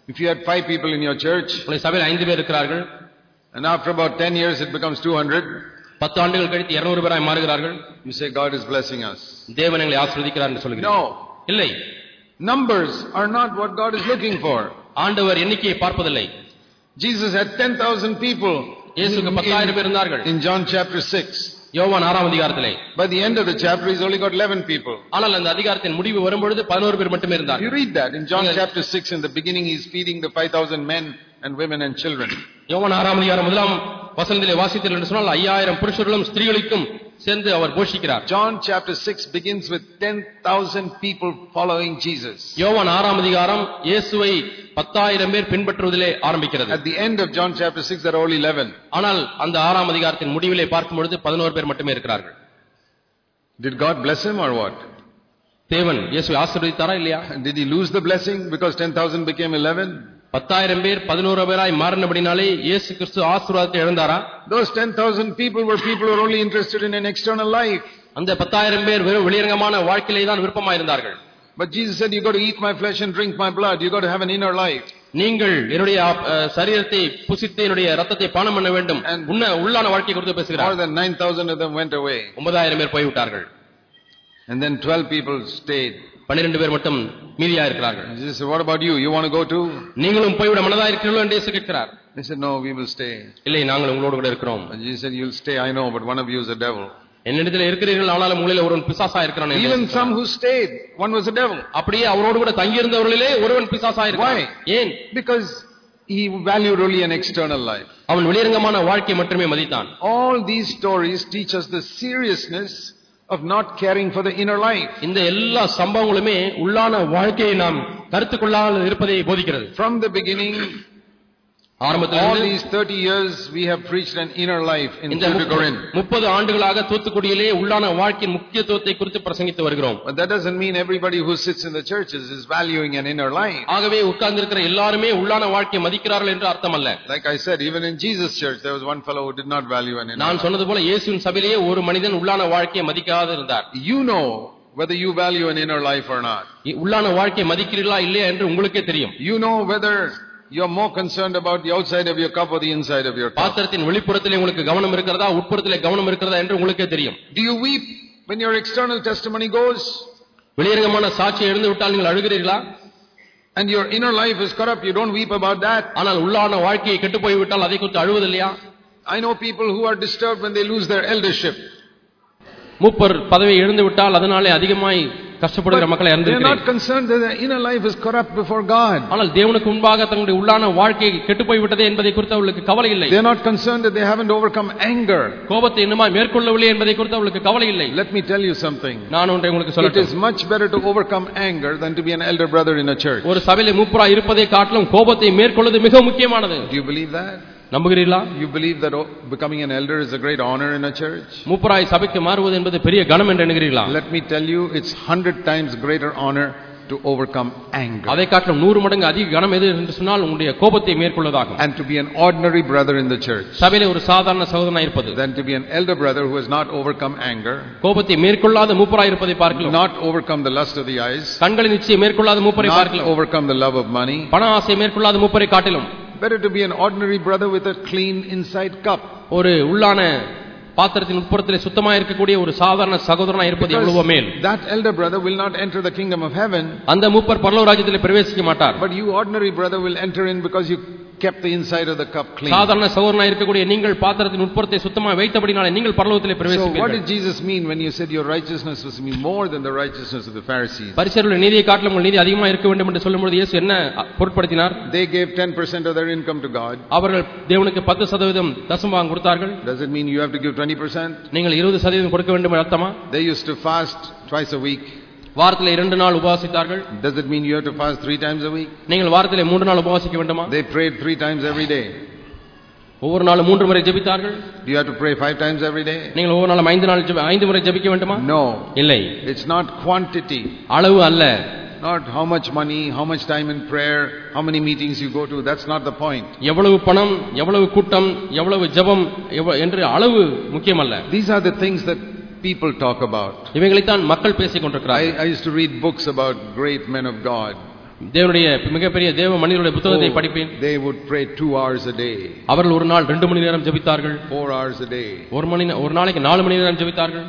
S1: If you had five people in your church,
S2: உங்களுடைய சபையில் ஐந்து பேர் இருக்கிறார்கள்,
S1: and after about ten years it becomes two hundred,
S2: பத்து ஆண்டுகள் கழித்து இருநூறு பேராய் மாறுகிறார்கள்,
S1: you say God is blessing us.
S2: தேவன் எங்களை ஆசீர்வதிக்கிறார் என்று சொல்கிறீர்கள்.
S1: No,
S2: இல்லை,
S1: numbers are not what God is looking for.
S2: ஆண்டவர் எண்ணிக்கையை பார்ப்பதில்லை.
S1: Jesus had ten thousand people
S2: இயேசுக்கு பத்தாயிரம் பேர் இருந்தார்கள்
S1: in John chapter six.
S2: யோவான் ஆறாம் அதிகாரத்திலே.
S1: By the end of the chapter he's only got eleven people.
S2: ஆனால் அந்த அதிகாரத்தின் முடிவு வரும்பொழுது பதினொரு பேர் மட்டுமே இருந்தார்கள்.
S1: You read that in John chapter six, in the beginning he is feeding the five thousand men and women and children.
S2: யோவான் ஆறாம் அதிகாரம் முதலாம் வசனத்திலே வாசித்தீர்கள் என்று சொன்னால் ஐயாயிரம் புருஷர்களும் ஸ்திரீகளுக்கும் சேர்ந்து அவர் போஷிக்கிறார்.
S1: John chapter six begins with ten thousand people following Jesus.
S2: யோவான் ஆறாம் அதிகாரம் இயேசுவை பத்தாயிரம் பேர் பின்பற்றுவதிலே ஆரம்பிக்கிறது.
S1: At the end of John chapter six there are only eleven.
S2: ஆனால் அந்த ஆறாம் அதிகாரத்தின் முடிவிலே பார்க்கும் பொழுது பதினொரு பேர் மட்டுமே இருக்கிறார்கள்.
S1: Did God bless him or what?
S2: தேவன் இயேசுவை ஆசீர்வதித்தாரா இல்லையா?
S1: Did he lose the blessing because ten thousand became eleven?
S2: பத்தாயிரம் பேர் பதினோரு பேராய் மாறினபடினாலே இயேசு கிறிஸ்து ஆசீர்வாதத்தை இழந்தாரா?
S1: Those ten thousand people were people who were only interested in an external life.
S2: அந்த பத்தாயிரம் பேர் வெறும் வெளியரங்கமான வாழ்க்கையிலே தான் விருப்பமாக இருந்தார்கள்.
S1: But Jesus said, you got to eat my flesh and drink my blood. You got to have an inner life.
S2: நீங்கள் என்னுடைய சரீரத்தை புசித்து என்னுடைய ரத்தத்தை பானம் பண்ண வேண்டும். உன்ன உள்ளான வாழ்க்கை குறித்து பேசுகிறார்.
S1: More than nine thousand of them went away.
S2: ஒன்பதாயிரம் பேர் போய் விட்டார்கள்.
S1: And then twelve people stayed.
S2: பன்னிரண்டு பேர் மட்டும் மீதியா இருக்கிறார்கள்.
S1: Jesus said, what about you? You want to go too?
S2: நீங்களும் போய்விட மனதா இருக்கிறீர்களோ என்று இயேசு கேட்கிறார்.
S1: They said, no, we will stay.
S2: இல்லை, நாங்கள் உங்களோடு கூட இருக்கிறோம்.
S1: Jesus said, you'll stay, I know, but one of you is a devil.
S2: என்னிடத்தில் இருக்கிறீர்கள், ஆனாலும் உங்களிலே ஒருவன் பிசாசா இருக்கிறான்.
S1: Even some who stayed, one was a devil.
S2: அப்படியே அவரோடு கூட தங்கி இருந்தவர்களிலே ஒருவன் பிசாசா இருக்கிறான். ஏன்?
S1: Because he valued only an external life.
S2: அவன் வெளியரங்கமான வாழ்க்கை மட்டுமே மதித்தான்.
S1: All these stories teach us the seriousness of not caring for the inner life.
S2: இந்த எல்லா சம்பவங்களுமே உள்ளான வாழ்க்கையை நாம் கருத்துக்கொள்ளாமல் இருப்பதை போதிக்கிறது.
S1: From the beginning, all these thirty years we have preached an inner life in Corinth.
S2: முப்பது ஆண்டுகளாக தூத்துக்குடியிலே உள்ளான வாழ்க்கையின் முக்கியத்துவத்தை குறித்து பிரசங்கித்து வருகிறோம்.
S1: But that doesn't mean everybody who sits in the churches is valuing an inner life.
S2: ஆகவே உட்கார்ந்து இருக்கிற எல்லாரும் உள்ளான வாழ்க்கையை மதிக்கிறார்கள் என்று அர்த்தமல்ல.
S1: Like I said, even in Jesus church there was one fellow who did not value an inner life.
S2: நான் சொன்னது போல இயேசுவின் சபையிலேயே ஒரு மனிதன் உள்ளான வாழ்க்கையை மதிக்காத இருந்தார்.
S1: You know whether you value an inner life or not.
S2: உள்ளான வாழ்க்கையை மதிக்கிறீர்களா இல்லையா என்று உங்களுக்கே தெரியும்.
S1: You know whether you are more concerned about the outside of your cup or the inside of your cup.
S2: பாத்திரத்தின் வெளிப்புறத்திலே உங்களுக்கு கவனம் இருக்கிறதா உட்புறத்திலே கவனம் இருக்கிறதா என்று உங்களுக்கே தெரியும்.
S1: Do you weep when your external testimony goes?
S2: வெளியரங்கமான சாட்சி எழுந்து விட்டால் நீங்கள் அழுகிறீர்களா?
S1: And your inner life is corrupt, you don't weep about that.
S2: ஆனால் உள்ளான வாழ்க்கையை கெட்டு போய் விட்டால் அதை குறித்து அழுவதில்லையா?
S1: I know people who are disturbed when they lose their eldership.
S2: மூப்பர் பதவியை இழந்து விட்டால் அதனாலே அதிகமாய் கஷ்டப்படுகிற மக்களை அறிந்திருக்கிறேன்.
S1: They are not concerned that their inner life is corrupt before God.
S2: ஆனால் தேவனுக்கு முன்பாக தங்களுடைய உள்ளான வாழ்க்கை கெட்டு போய் விட்டதே என்பதை குறித்து அவர்களுக்கு கவலை இல்லை.
S1: They are not concerned that they haven't overcome anger.
S2: கோபத்தை இன்னுமாய் மேற்கொள்ளவில்லை என்பதை குறித்து அவர்களுக்கு கவலை இல்லை.
S1: Let me tell you something.
S2: நான் ஒன்றை உங்களுக்கு சொல்லட்டும்.
S1: It is much better to overcome anger than to be an elder brother in a church.
S2: ஒரு சபையிலே மூப்பராய் இருப்பதை காட்டிலும் கோபத்தை மேற்கொள்வது மிக முக்கியமானது.
S1: Do you believe that?
S2: நம்புகிறீர்களா?
S1: You believe that becoming an elder is a great honor in a church?
S2: மூப்பராய் சபைக்கு மாறுவது என்பது பெரிய கனம் என்று எண்ணுகிறீர்களா?
S1: Let me tell you, it's one hundred times greater honor to overcome anger.
S2: அதை காட்டிலும் நூறு மடங்கு அதிக கனம் எது என்று சொன்னால் உங்களுடைய கோபத்தை மேற்கொள்வதாகும்.
S1: And to be an ordinary brother in the church.
S2: சபையிலே ஒரு சாதாரண சகோதரனாய் இருப்பது.
S1: Than to be an elder brother who has not overcome anger.
S2: கோபத்தை மேற்கொள்ளாத மூப்பராய் இருப்பதை பார்க்கலாம்.
S1: Not overcome the lust of the eyes.
S2: கண்களின் இச்சையை மேற்கொள்ளாத மூப்பரை பார்க்கலாம்.
S1: Not overcome the love of money.
S2: பண ஆசையை மேற்கொள்ளாத மூப்பரை காட்டிலும்
S1: better to be an ordinary brother with a clean inside cup.
S2: ஒரு உள்ளான பாத்திரத்தின் உட்புறத்திலே சுத்தமாக இருக்கக்கூடிய ஒரு சாதாரண சகோதரனாய் இருப்பது எவ்வளவோ மேல்.
S1: That elder brother will not enter the kingdom of heaven.
S2: அந்த மூப்பர் பரலோக ராஜ்யத்திலே பிரவேசிக்க மாட்டார்.
S1: But you ordinary brother will enter in because you kept the inside of the cup clean.
S2: சாதாரண சகோதரனாய் இருக்கக்கூடிய நீங்கள் பாத்திரத்தின் உட்புறத்தை சுத்தமாக வைத்தபடினாலே நீங்கள் பரலோகத்திலே பிரவேசிப்பீர்கள்.
S1: So what did Jesus mean when you said your righteousness was to be more than the righteousness of the Pharisees?
S2: பரிசேயர்களுடைய நீதியை காட்டிலும் உங்கள் நீதி அதிகமாக இருக்க வேண்டும் என்று சொல்லும்போது இயேசு என்ன பொருட்படுத்தினார்?
S1: They gave ten percent of their income to God.
S2: அவர்கள் தேவனுக்கு பத்து சதவீதம் தசமபாகம் கொடுத்தார்கள்.
S1: Does it mean you have to give twenty percent?
S2: நீங்கள் இருபது சதவீதம் கொடுக்க வேண்டும் என்று அர்த்தமா?
S1: They used to fast twice a week.
S2: வாரத்திலே இரண்டு நாள் உபவாசித்தார்கள்.
S1: Does it mean you have to fast three times a week?
S2: நீங்கள் வாரத்திலே மூன்று நாள் உபவாசிக்க வேண்டுமா?
S1: They prayed three times every day.
S2: ஒவ்வொரு நாளும் மூன்று முறை ஜெபித்தார்கள்.
S1: Do you have to pray five times every day?
S2: நீங்கள் ஒவ்வொரு நாளும் ஐந்து நாள் ஐந்து முறை ஜெபிக்க வேண்டுமா?
S1: No.
S2: இல்லை.
S1: It's not quantity.
S2: அளவு அல்ல.
S1: Not how much money, how much time in prayer, how many meetings you go to. That's not the point.
S2: எவ்வளவு பணம், எவ்வளவு கூட்டம், எவ்வளவு ஜெபம் என்று அளவு முக்கியமல்ல.
S1: These are the things that people talk about.
S2: இவைகளை தான் மக்கள் பேசிக் கொண்டிருக்கிறார்கள்.
S1: I, I used to read books about great men of God.
S2: தேவனுடைய மிகப்பெரிய தேவ மனிதருடைய புத்தகத்தை படிப்பேன்.
S1: They would pray two hours a day.
S2: அவர்கள் ஒரு நாள் ரெண்டு மணி நேரம் ஜெபித்தார்கள்.
S1: four hours a day.
S2: ஒரு மணி ஒரு நாளைக்கு நாலு மணி நேரம் ஜெபித்தார்கள்.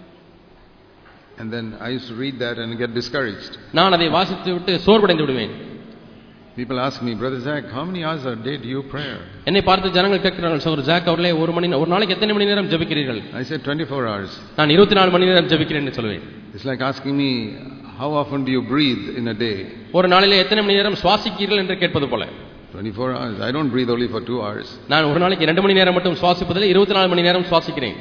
S1: And then I used to read that and get discouraged.
S2: நான் அதை வாசித்து விட்டு சோர்வடைந்து விடுவேன்.
S1: People ask me, Brother Zach, how many hours a day do you pray?
S2: என்னை பார்த்து ஜனங்கள் கேட்கிறார்கள், சகோதரர் ஜாக் அவர்களே ஒரு மணி ஒரு நாளைக்கு எத்தனை மணி நேரம் ஜெபிக்கிறீர்கள்?
S1: I said twenty-four hours.
S2: நான் இருபத்தி நாலு மணி நேரம் ஜெபிக்கிறேன் என்று சொல்வேன்.
S1: It's like asking me, how often do you breathe in a day?
S2: ஒரு நாளிலே எத்தனை மணி நேரம் சுவாசிக்கிறீர்கள் என்று கேட்பது போல.
S1: twenty-four hours. I don't breathe only for two hours.
S2: நான் ஒரு நாளைக்கு ரெண்டு மணி நேரம் மட்டும் சுவாசிப்பதில்லை, இருபத்தி நாலு மணி நேரம் சுவாசிக்கிறேன்.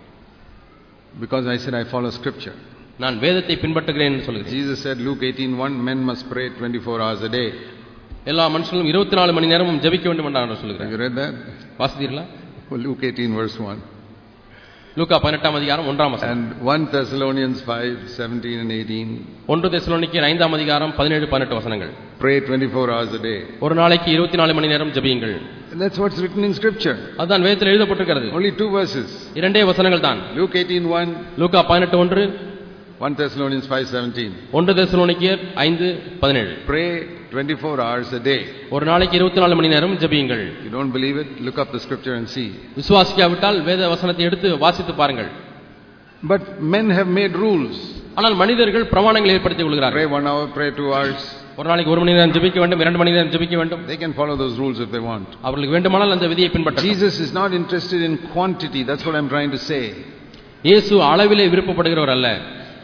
S1: Because I said I follow scripture.
S2: நான் வேதத்தை பின்பற்றுகிறேன் என்று சொல்கிறேன்.
S1: Jesus said Luke eighteen one, men must pray twenty-four hours a day.
S2: எல்லா மனுஷர்களும் இருபத்தி நாலு மணி நேரமும் ஜெபிக்க வேண்டும் என்று சொல்கிறார்.
S1: You read that?
S2: வாசித்தீர்களா?
S1: Luke eighteen verse one.
S2: லூக்கா பதினெட்டாம் அதிகாரம் ஒன்றாம் வசனம்.
S1: And First Thessalonians five seventeen and eighteen.
S2: ஒன்று தெசலோனிக்கேயர் ஐந்தாம் அதிகாரம் பதினேழு பதினெட்டு வசனங்கள்.
S1: Pray twenty-four hours a day.
S2: ஒரு நாளைக்கு இருபத்தி நாலு மணி நேரம் ஜெபியுங்கள்.
S1: That's what's written in scripture.
S2: அதான் வேதத்தில் எழுதப்பட்டிருக்கிறது.
S1: Only two verses.
S2: இரண்டே வசனங்கள் தான்.
S1: Luke eighteen one.
S2: லூக்கா பதினெட்டு ஒன்று.
S1: First Thessalonians five seventeen.
S2: ஒன்று தெசலோனிக்கேயர் ஐந்து பதினேழு.
S1: Pray twenty-four hours a day.
S2: ஒரு நாளைக்கு இருபத்தி நாலு மணி நேரம் ஜெபியுங்கள்.
S1: You don't believe it? Look up the scripture and see.
S2: விசுவாசிக்காவிட்டால் வேத வசனத்தை எடுத்து வாசித்து பாருங்கள்.
S1: But men have made rules.
S2: ஆனால் மனிதர்கள் பிரமாணங்களை ஏற்படுத்திக் கொள்கிறார்கள்.
S1: Pray one hour, pray two hours.
S2: ஒரு நாளைக்கு ஒரு மணி நேரம் ஜெபிக்க வேண்டும், இரண்டு மணி நேரம் ஜெபிக்க வேண்டும்.
S1: They can follow those rules if they want.
S2: அவர்களுக்கு வேண்டுமானால் அந்த விதியை பின்பற்றலாம்.
S1: Jesus is not interested in quantity. That's what I'm trying to say.
S2: இயேசு அளவிலே விருப்பப்படுகிறவர் அல்ல.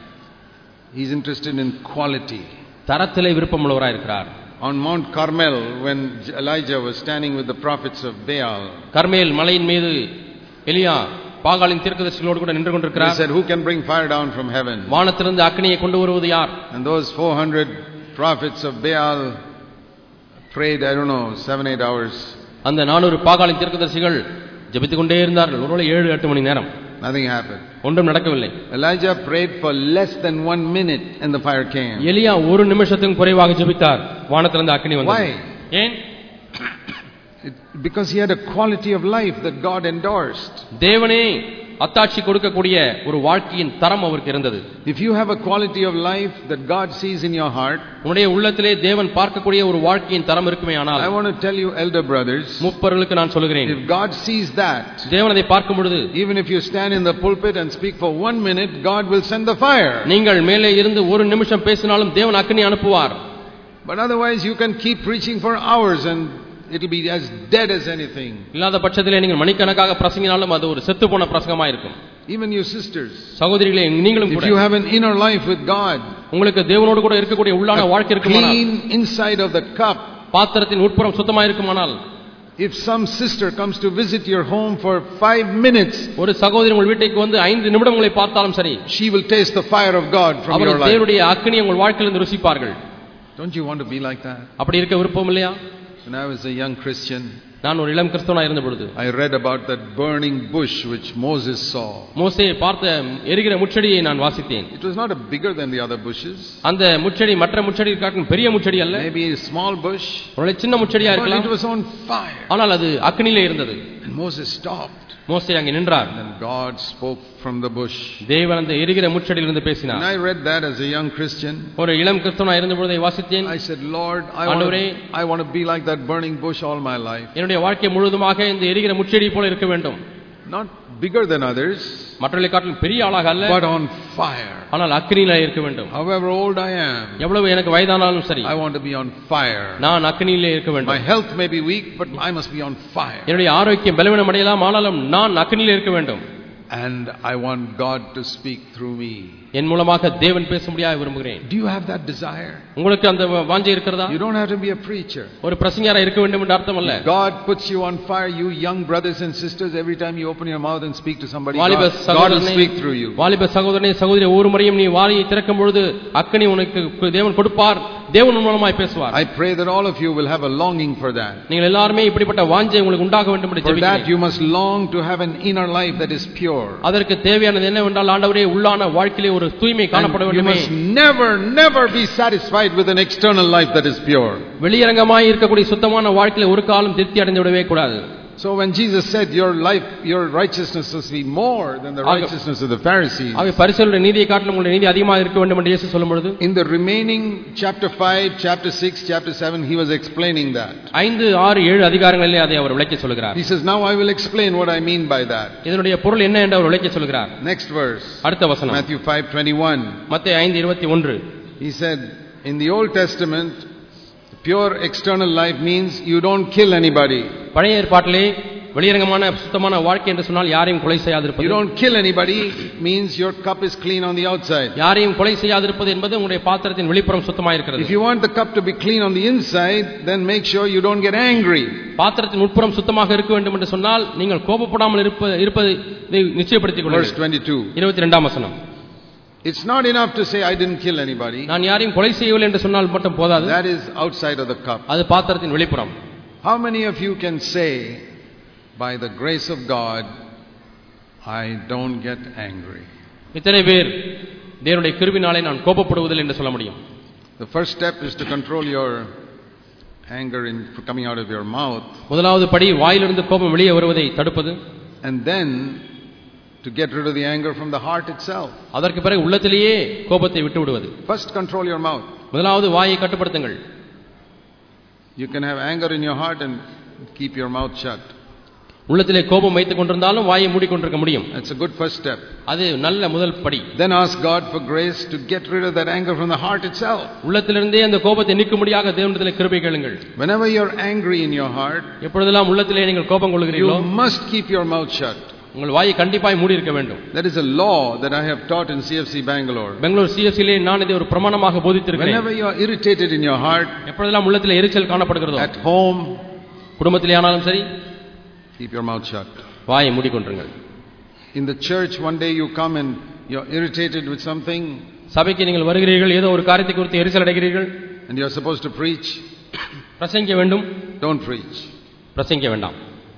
S1: He is interested in quality.
S2: தரத்திலே விருப்பமுள்ளவராய் இருக்கிறார்.
S1: On Mount Carmel, when Elijah was standing with the prophets of Baal,
S2: கர்மேல் மலையின் மீது எலியா பாகாலின் தீர்க்கதரிசிகளோடு கூட நின்று கொண்டிருக்கிறார்.
S1: he said, who can bring fire down from heaven?
S2: வானத்திலிருந்து அக்கினியை கொண்டு வருவது யார்?
S1: And those four hundred prophets of Baal prayed, I don't know, seven eight hours.
S2: அந்த நானூறு பாகாலின் தீர்க்கதரிசிகள் ஜெபித்துக் கொண்டே இருந்தார்கள். ஒருவேளை ஏழு எட்டு மணி நேரம்.
S1: Nothing happened.
S2: ஒன்றும் நடக்கவில்லை.
S1: Elijah prayed for less than one minute and the fire came.
S2: எலியா ஒரு நிமிஷத்துக்கு குறைவாக ஜெபித்தார், வானத்திலிருந்து அக்கினி வந்தது.
S1: Why?
S2: ஏன்?
S1: It, because he had a quality of life that God endorsed.
S2: தேவனே அத்தாட்சி கொடுக்கக்கூடிய ஒரு வாழ்க்கையின் தரம் அவருக்கு இருந்தது.
S1: If you have a quality of life that God sees in your heart,
S2: உன்னுடைய உள்ளத்திலே தேவன் பார்க்கக்கூடிய ஒரு வாழ்க்கையின் தரம் இருக்குமேயானால்,
S1: I want to tell you, elder brothers,
S2: முப்பர்களுக்கு நான் சொல்கிறேன்,
S1: if God sees that,
S2: தேவன் அதை பார்க்கும் பொழுது,
S1: even if you stand in the pulpit and speak for one minute, God will send the fire.
S2: நீங்கள் மேலே இருந்து ஒரு நிமிஷம் பேசினாலும் தேவன் அக்கினி அனுப்புவார்.
S1: But otherwise you can keep preaching for hours and it will be as dead as anything.
S2: இல்லாத பட்சத்திலே நீங்கள் மணிக்கணக்காக பிரசங்கினாலும் அது ஒரு செத்து போன பிரசங்கமாக இருக்கும்.
S1: Even you sisters,
S2: சகோதரிகளே நீங்களும் கூட,
S1: if you have an inner life with God,
S2: உங்களுக்கு தேவனோடு கூட இருக்கக்கூடிய உள்ளான வாழ்க்கை இருக்குமானால்,
S1: clean inside of the cup,
S2: பாத்திரத்தின் உட்புறம் சுத்தமாக இருக்குமானால்,
S1: if some sister comes to visit your home for five minutes,
S2: ஒரு சகோதரி உங்கள் வீட்டுக்கு வந்து ஐந்து நிமிடம் உங்களை பார்த்தாலும் சரி,
S1: she will taste the fire of God from your
S2: அவர்கள்
S1: life.
S2: தேவனுடைய அக்கினியை உங்கள் வாழ்க்கையிலிருந்து ருசிப்பார்கள்.
S1: Don't you want to be like that?
S2: அப்படி இருக்க விருப்பம் இல்லையா?
S1: When I was a young Christian,
S2: நான் ஒரு இளம் கிறிஸ்தவனாக இருந்த பொழுது,
S1: I read about that burning bush which Moses saw.
S2: மோசே பார்த்த எரிகிற முச்செடியை நான் வாசித்தேன்.
S1: It was not a bigger than the other bushes.
S2: அந்த முச்செடி மற்ற முச்செடி காட்டிலும் பெரிய முச்செடி அல்ல.
S1: Maybe a small bush.
S2: ஒரு சின்ன முச்செடியா இருக்கலாம்.
S1: But it was on fire.
S2: ஆனால் அது அக்கினியிலே இருந்தது.
S1: And Moses stopped.
S2: மோசே அங்கே நின்றார்.
S1: And God spoke from the bush.
S2: தேவன் அந்த எரிகிற முச்செடியிலிருந்து பேசினார்.
S1: And I read that as a young Christian.
S2: ஒரு இளம் கிறிஸ்தவனாக இருந்த பொழுது வாசித்தேன்.
S1: I said, Lord, I want to, I want to be like that burning bush all my life.
S2: என்னுடைய வாழ்க்கை முழுவதுமாக இந்த எரிகிற முச்செடி போல இருக்க வேண்டும்.
S1: Not bigger than others,
S2: மற்றவர்களை காட்டிலும் பெரிய ஆளாக அல்ல,
S1: but on fire.
S2: ஆனால் அக்கினியிலே இருக்க வேண்டும்.
S1: However old I am,
S2: எவ்வளவு எனக்கு வயதானாலும் சரி,
S1: I want to be on fire.
S2: நான் அக்கினியிலே இருக்க வேண்டும்.
S1: My health may be weak, but I must be on fire.
S2: என்னுடைய ஆரோக்கியம் பலவீனம் அடையலாம், ஆனாலும் நான் அக்கினியிலே இருக்க வேண்டும்.
S1: And I want God to speak through me.
S2: என் மூலமாக தேவன் பேச முடியாது விரும்புகிறேன்.
S1: Do you have that desire?
S2: உங்களுக்கு அந்த வாஞ்சை இருக்கிறதா?
S1: You don't have to be a preacher.
S2: ஒரு பிரசங்கியாரா இருக்க வேண்டும் என்ற அர்த்தம் அல்ல.
S1: God puts you on fire, you young brothers and sisters, every time you open your mouth and speak to somebody,
S2: வாலிப
S1: God, God will speak through you.
S2: வாலிப சகோதரனே சகோதரி, ஒவ்வொரு முறையும் நீ வாயை திறக்கும் பொழுது அக்கினி உனக்கு தேவன் கொடுப்பார், தேவன் மூலமாய் பேசுவார்.
S1: I pray that all of you will have a longing for that.
S2: நீங்கள் எல்லாரும் இப்படிப்பட்ட வாஞ்சை உங்களுக்கு உண்டாக வேண்டும் என்று ஜெபிக்கிறேன்.
S1: For that you must long to have an inner life that is pure.
S2: அதற்கு தேவையானது என்னவென்றால் ஆண்டவரே உள்ளான வாழ்க்கையிலே ஒரு தூய்மை காணப்பட
S1: You
S2: வேண்டுமே.
S1: must never never be satisfied with an external life that is pure.
S2: வெளியரங்கமாய் இருக்கக்கூடிய சுத்தமான வாழ்க்கையில ஒரு காலம் திருப்தி அடைந்து விடவே கூடாது.
S1: So when Jesus said your life, your righteousness must be more than the righteousness of the Pharisees,
S2: ஆக பரிசேயருடைய நீதியை காட்டிலும் உங்களுடைய நீதி அதிகமாக இருக்க வேண்டும் என்று இயேசு சொல்லும் பொழுது,
S1: in the remaining chapter five, chapter six, chapter seven, he was explaining that.
S2: ஐந்து ஆறு ஏழு அதிகாரங்களிலே அதை அவர் விளக்கி சொல்கிறார்.
S1: He says, now I will explain what I mean by that.
S2: இதனுடைய பொருள் என்ன என்று அவர் விளக்கி சொல்கிறார்.
S1: Next verse,
S2: அடுத்த வசனம்,
S1: Matthew five twenty-one.
S2: மத்தேயு ஐந்து இருபத்தி ஒன்று.
S1: He said, in the Old Testament, pure external life means you don't kill anybody.
S2: பழைய ஏற்பாட்டிலே வெளியரங்கமான சுத்தமான வாழ்க்கை என்று சொன்னால் யாரையும் கொலை செய்யாதிருப்பது.
S1: You don't kill anybody means your cup is clean on the outside.
S2: யாரையும் கொலை செய்யாதிருப்பது என்பது உங்களுடைய பாத்திரத்தின் வெளிப்புறம் சுத்தமாக இருக்கிறது.
S1: If you want the cup to be clean on the inside, then make sure you don't get angry.
S2: பாத்திரத்தின் உட்புறம் சுத்தமாக இருக்க வேண்டும் என்று சொன்னால் நீங்கள் கோபப்படாமல் இருப்பது நிச்சயப்படுத்திக் கொள்ளுங்கள்.
S1: Verse twenty-two.
S2: இருபத்தி இரண்டாம் வசனம்.
S1: It's not enough to say I didn't kill anybody.
S2: நான் யாரையும் கொலை செய்யவில்லை என்று சொன்னால் மட்டும் போதாது.
S1: That is outside of the cup.
S2: அது பாத்திரத்தின் வெளிப்புறம்.
S1: How many of you can say, by the grace of God, I don't get angry?
S2: எத்தனை பேர் தேவனுடைய கிருபையினாலே நான் கோபப்படுவதில்லை என்று சொல்ல முடியும்?
S1: The first step is to control your anger in coming out of your mouth.
S2: முதலாவது படி வாயிலிருந்து கோபம் வெளியே வருவதை தடுப்பது.
S1: And then to get rid of the anger from the heart itself.
S2: அதற்கு பிறகு உள்ளத்திலேயே கோபத்தை விட்டு விடுவது.
S1: First control your mouth.
S2: முதலாவது வாயை கட்டுப்படுத்துங்கள்.
S1: You can have anger in your heart and keep your mouth shut.
S2: உள்ளத்திலே கோபம் வைத்துக் கொண்டிருந்தாலும் வாயை மூடிக்கொண்டிருக்க முடியும்.
S1: That's a good first step.
S2: அது நல்ல முதல் படி.
S1: Then ask God for grace to get rid of that anger from the heart itself.
S2: உள்ளத்திலிருந்தே அந்த கோபத்தை நீக்கும்படியாக தேவனிடத்திலே கிருபை கேளுங்கள்.
S1: Whenever you're angry in your heart,
S2: எப்பொழுதெல்லாம் உள்ளத்திலே நீங்கள் கோபம் கொள்கிறீர்களோ,
S1: you must keep your mouth shut.
S2: உங்கள் வாயை கண்டிப்பாய் மூடி இருக்க வேண்டும்.
S1: That is a law that I have taught in C F C Bangalore.
S2: Bangalore C F C லே நான் இதை ஒரு பிரமாணமாக போதித்திருக்கிறேன்.
S1: Whenever you are irritated in your heart,
S2: எப்பொழுதெல்லாம் உள்ளத்திலே எரிச்சல் காணப்படுகிறதோ,
S1: at home,
S2: குடும்பத்திலே ஆனாலும் சரி,
S1: keep your mouth shut.
S2: வாயை மூடிக்கொண்டிருங்கள்.
S1: In the church one day you come and you're irritated with something,
S2: சபைக்கு நீங்கள் வருகிறீர்கள், ஏதோ ஒரு காரியத்தை குறித்து எரிச்சல் அடைகிறீர்கள்,
S1: and you're supposed to preach,
S2: பிரசங்கிக்க வேண்டும்.
S1: don't preach.
S2: பிரசங்கிக்க வேண்டாம்.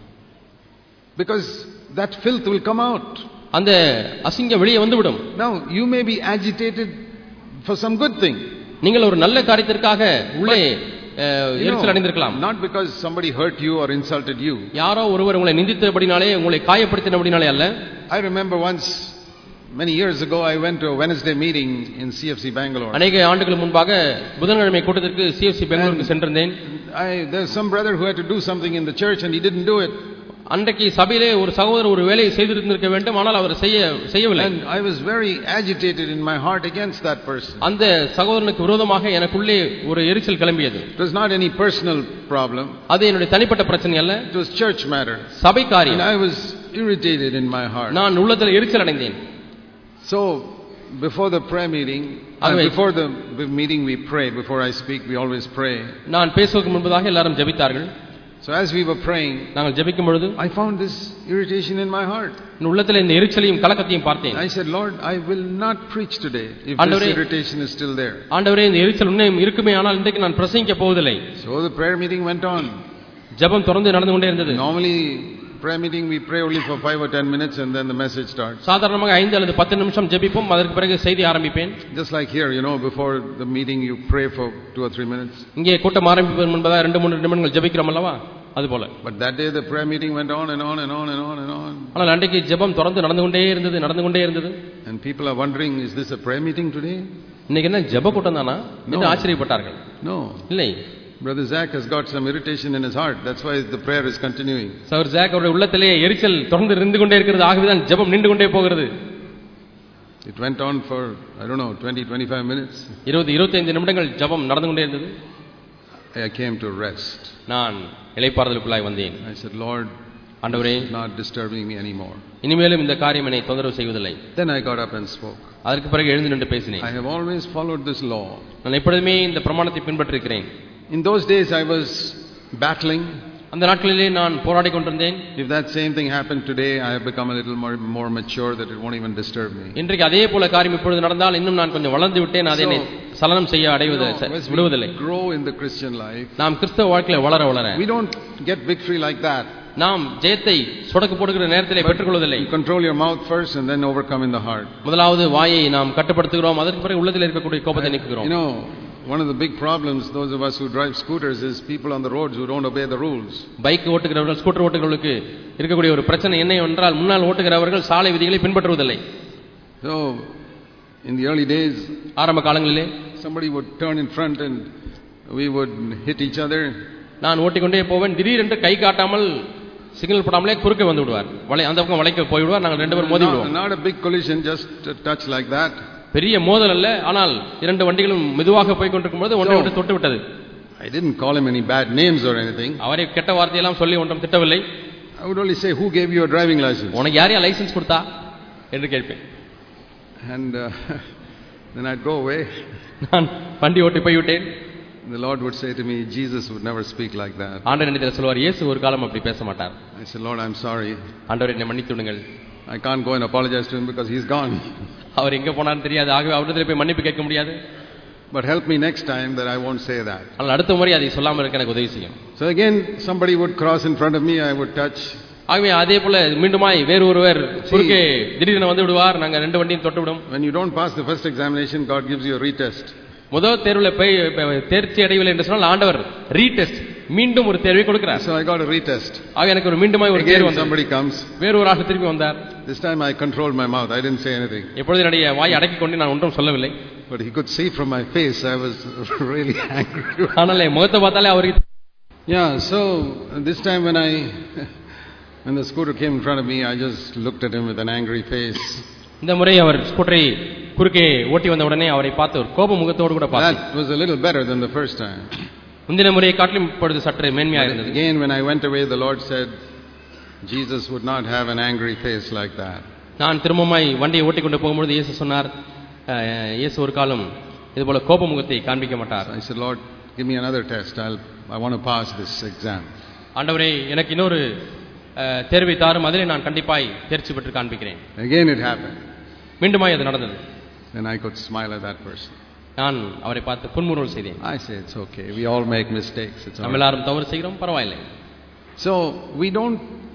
S1: Because that filth will come out.
S2: அந்த அசிங்கம் வெளியே வந்துவிடும்.
S1: Now you may be agitated for some good thing.
S2: நீங்கள் ஒரு நல்ல காரியத்திற்காக உள்ளே எரிச்சல் அடைந்திருக்கலாம்.
S1: Not because somebody hurt you or insulted you.
S2: யாரோ ஒருவர் உங்களை நிந்தித்தபடினாலே, உங்களை காயப்படுத்தினபடினாலே அல்ல.
S1: I remember once many years ago I went to a Wednesday meeting in C F C Bangalore.
S2: அநேக ஆண்டுகள் முன்பாக புதன்கிழமை கூட்டத்திற்கு C F C பெங்களூருக்கு சென்றிருந்தேன்.
S1: I there's some brother who had to do something in the church and he didn't do it.
S2: அன்றைக்கு சபையிலே ஒரு சகோதரர் ஒரு வேலையை செய்திருந்திருக்க வேண்டும், ஆனால் அவர் செய்ய செய்யவில்லை.
S1: And I was very agitated in my heart against that person.
S2: அந்த சகோதரனுக்கு விரோதமாக எனக்குள்ளே ஒரு எரிச்சல் கிளம்பியது.
S1: It was not any personal problem.
S2: அது என்னுடைய தனிப்பட்ட பிரச்சனை அல்ல.
S1: It was church matter.
S2: சபை காரியம்.
S1: And I was irritated in my heart.
S2: நான் உள்ளத்தில் எரிச்சல் அடைந்தேன்.
S1: So before the prayer meeting, and before the meeting we pray, before I speak we always pray.
S2: நான் பேசுவதற்கு முன்பதாக எல்லாரும் ஜெபித்தார்கள்.
S1: So as we were praying,
S2: நாங்கள் ஜெபிக்கும் பொழுது
S1: I found this irritation in my heart.
S2: என் உள்ளத்தில் இந்த எரிச்சலையும் கலக்கத்தையும் பார்த்தேன்.
S1: I said, Lord, I will not preach today if this irritation is still there.
S2: ஆண்டவரே, இந்த எரிச்சல் இன்னும் இருக்குமே, ஆனால் இன்றைக்கு நான் பிரசங்கிக்க போவதில்லை.
S1: So the prayer meeting went on.
S2: ஜெபம் தொடர்ந்து நடந்து கொண்டே இருந்தது.
S1: Normally prayer meeting we pray only for five or ten minutes and then the message starts.
S2: சாதாரணமாக ஐந்து அல்லது பத்து நிமிஷம் ஜெபிப்போம், அதற்கு பிறகு செய்தி ஆரம்பிப்பேன்.
S1: Just like here, you know, before the meeting you pray for two or three minutes.
S2: இங்கே கூட்டம் ஆரம்பிப்பதற்கு முன்பதாக ரெண்டு மூணு நிமிடங்கள் ஜெபிக்கிறோம் அல்லவா, அதுபோல.
S1: But that day the prayer meeting went on and on and on and on and on.
S2: ஆனால் அன்றைக்கு ஜெபம் தொடர்ந்து நடந்து கொண்டே இருந்தது, நடந்து கொண்டே இருந்தது.
S1: And people are wondering, is this a prayer meeting today?
S2: இன்னைக்கு என்ன ஜெப கூட்டம் தானா என்று ஆச்சரியப்பட்டார்கள்.
S1: No.
S2: இல்லை.
S1: Brother Zach has got some irritation in his heart. That's why the prayer is continuing.
S2: சகோதரர் ஜாக் அவருடைய உள்ளத்திலே எரிச்சல் தொடர்ந்து இருந்து கொண்டே இருக்கிறது, ஆகவே தான் ஜெபம் நின்று கொண்டே போகிறது.
S1: It went on for I don't know twenty twenty-five minutes.
S2: இருபது இருபத்தைந்து நிமிடங்கள் ஜெபம் நடந்து கொண்டே இருந்தது.
S1: I came to rest.
S2: நான் இளைப்பாறுதலுக்குள்ளாய் வந்தேன்.
S1: I said, Lord,
S2: ஆண்டவரே,
S1: not disturbing me anymore.
S2: இனிமேலும் இந்த காரியம் என்னை தொந்தரவு செய்வதில்லை.
S1: Then I got up and spoke.
S2: அதற்கு பிறகு எழுந்து நின்று பேசினேன்.
S1: I have always followed this law.
S2: நான் எப்பொழுதுமே இந்த பிரமாணத்தை பின்பற்றிருக்கிறேன்.
S1: In those days I was battling.
S2: அந்த நாட்களிலே நான் போராடிக் கொண்டிருந்தேன்.
S1: If that same thing happened today, I have become a little more more mature that it won't even disturb me.
S2: இன்றைக்கு அதே போல காரியம் இப்பொழுது நடந்தால் இன்னும் நான் கொஞ்சம் வளர்ந்து விட்டேன், அதை சலனம் செய்ய அடைவது விடுவதில்லை.
S1: Grow in the Christian life.
S2: நாம் கிறிஸ்தவ வாழ்க்கையில வளர வளர
S1: we don't get victory like that.
S2: நாம் ஜெயத்தை சொடக்கு போடுகிற நேரத்திலே பெற்றுக்கொள்வதில்லை.
S1: You control your mouth first and then overcome in the heart.
S2: முதலாவது வாயை நாம் கட்டுப்படுத்துகிறோம், அதற்கு பிறகு உள்ளத்தில் இருக்கக்கூடிய கோபத்தை நீக்குகிறோம்.
S1: You know, one of the big problems, those of us who drive scooters, is people on the roads who don't obey the rules.
S2: Bike ஓட்டுகிறவர்கள், ஸ்கூட்டர் ஓட்டுகிறவர்களுக்கு இருக்கக்கூடிய ஒரு பிரச்சனை என்ன என்றால், முன்னால் ஓட்டுகிறவர்கள் சாலை விதிகளை பின்பற்றுவதில்லை.
S1: So, in the early days,
S2: ஆரம்ப காலங்களிலே
S1: somebody would turn in front and we would hit each other.
S2: நான் ஓட்டிக்கொண்டே போவேன், திடீரென்று கை காட்டாமல் சிக்னல் போடாமலே குறுக்க வந்து விடுவார், வலை அந்த பக்கம் வளைக்க போய் விடுவார், நாங்கள் ரெண்டு பேரும் மோதி விடுவோம்.
S1: Not a big collision, just a touch like that.
S2: பெரிய மோதல் அல்ல, ஆனால் இரண்டு வண்டிகளும் மெதுவாக போய் கொண்டிருக்கும் போது ஒன்றை விட்டு தொட்டு விட்டது.
S1: I didn't call him any bad names or anything.
S2: அவரை கெட்ட வார்த்தையெல்லாம் சொல்லி ஒன்றும் திட்டவில்லை.
S1: I would only say, who gave you a driving license?
S2: உனக்கு யாரையா லைசென்ஸ் கொடுத்தா என்று கேட்பேன்.
S1: And uh, then I'd go away.
S2: நான் வண்டி ஓட்டி போய் விட்டேன்.
S1: The Lord would say to me, Jesus would never speak like that.
S2: ஆண்டவர் என்னிடம் சொல்வார், இயேசு ஒரு காலம் அப்படி பேச மாட்டார்.
S1: I said, Lord, I'm sorry.
S2: ஆண்டவரே என்னை மன்னித்து விடுங்கள்.
S1: I can't go and apologize to him because he's gone.
S2: அவர் எங்க போனான்னு தெரியாது, ஆகவே அவரிடத்தில் போய் மன்னிப்பு கேட்க முடியாது.
S1: But help me next time that I won't say that.
S2: ஆனால் அடுத்த முறை அதை சொல்லாமல் இருக்க எனக்கு உதவி செய்யும்.
S1: So again, somebody would cross in front of me, I would touch.
S2: ஆகவே அதே போல மீண்டுமாய் வேறு ஒருவர் குறுக்கே திடீரென வந்து விடுவார், நாங்க ரெண்டு வண்டியும் தொட்டு விடும்.
S1: When you don't pass the first examination, God gives you a retest.
S2: முதல் தேர்வில் போய் தேர்ச்சி அடையவில்லை என்று சொன்னால் ஆண்டவர் ரீடெஸ்ட், மீண்டும் ஒரு தேர்வை கொடுக்கிறார்.
S1: So I got a retest.
S2: ஆக எனக்கு ஒரு மீண்டுமாய் ஒரு தேர்வு வந்தது.
S1: Somebody comes.
S2: வேறு ஒரு ஆள் திரும்பி வந்தார்.
S1: This time I controlled my mouth. I didn't say anything.
S2: எப்பொழுது என்னுடைய வாய் அடக்கிக் கொண்டு நான் ஒன்றும் சொல்லவில்லை.
S1: But he could see from my face I was really angry.
S2: ஆனால் என் முகத்தை பார்த்தாலே அவருக்கு.
S1: Yeah, so this time when I when the scooter came in front of me, I just looked at him with an angry face.
S2: இந்த முறை அவர் ஸ்கூட்டரை குறுக்கே ஓட்டி வந்த உடனே அவரை பார்த்து ஒரு கோப முகத்தோடு கூட பார்த்தேன்.
S1: That was a little better than the first time.
S2: முந்தின முறையை காட்டிலும் இப்பொழுது சற்று மேன்மையாக இருந்தது.
S1: Again when I went away, the Lord said Jesus would not have an angry face like that.
S2: நான் திரும்பமாய் வண்டியை ஓட்டி கொண்டு போகும்போது இயேசு சொன்னார், இயேசு ஒரு காலம் இது போல கோப முகத்தை காண்பிக்க மாட்டார்.
S1: I said, Lord, give me another test. I'll I want to pass this exam.
S2: ஆண்டவரே எனக்கு இன்னொரு தேர்வை தாரும், அதிலே நான் கண்டிப்பாய் தேர்ச்சி பெற்று காண்பிக்கிறேன்.
S1: Again it happened.
S2: மீண்டுமாய் அது நடந்தது.
S1: Then I could smile at that person.
S2: நான் அவரை பார்த்து புன்முறுவல் செய்தேன்.
S1: I say it's okay. We all make mistakes. It's all.
S2: நம்ம எல்லாரும் தவறு செய்கிறோம், பரவாயில்லை.
S1: So we don't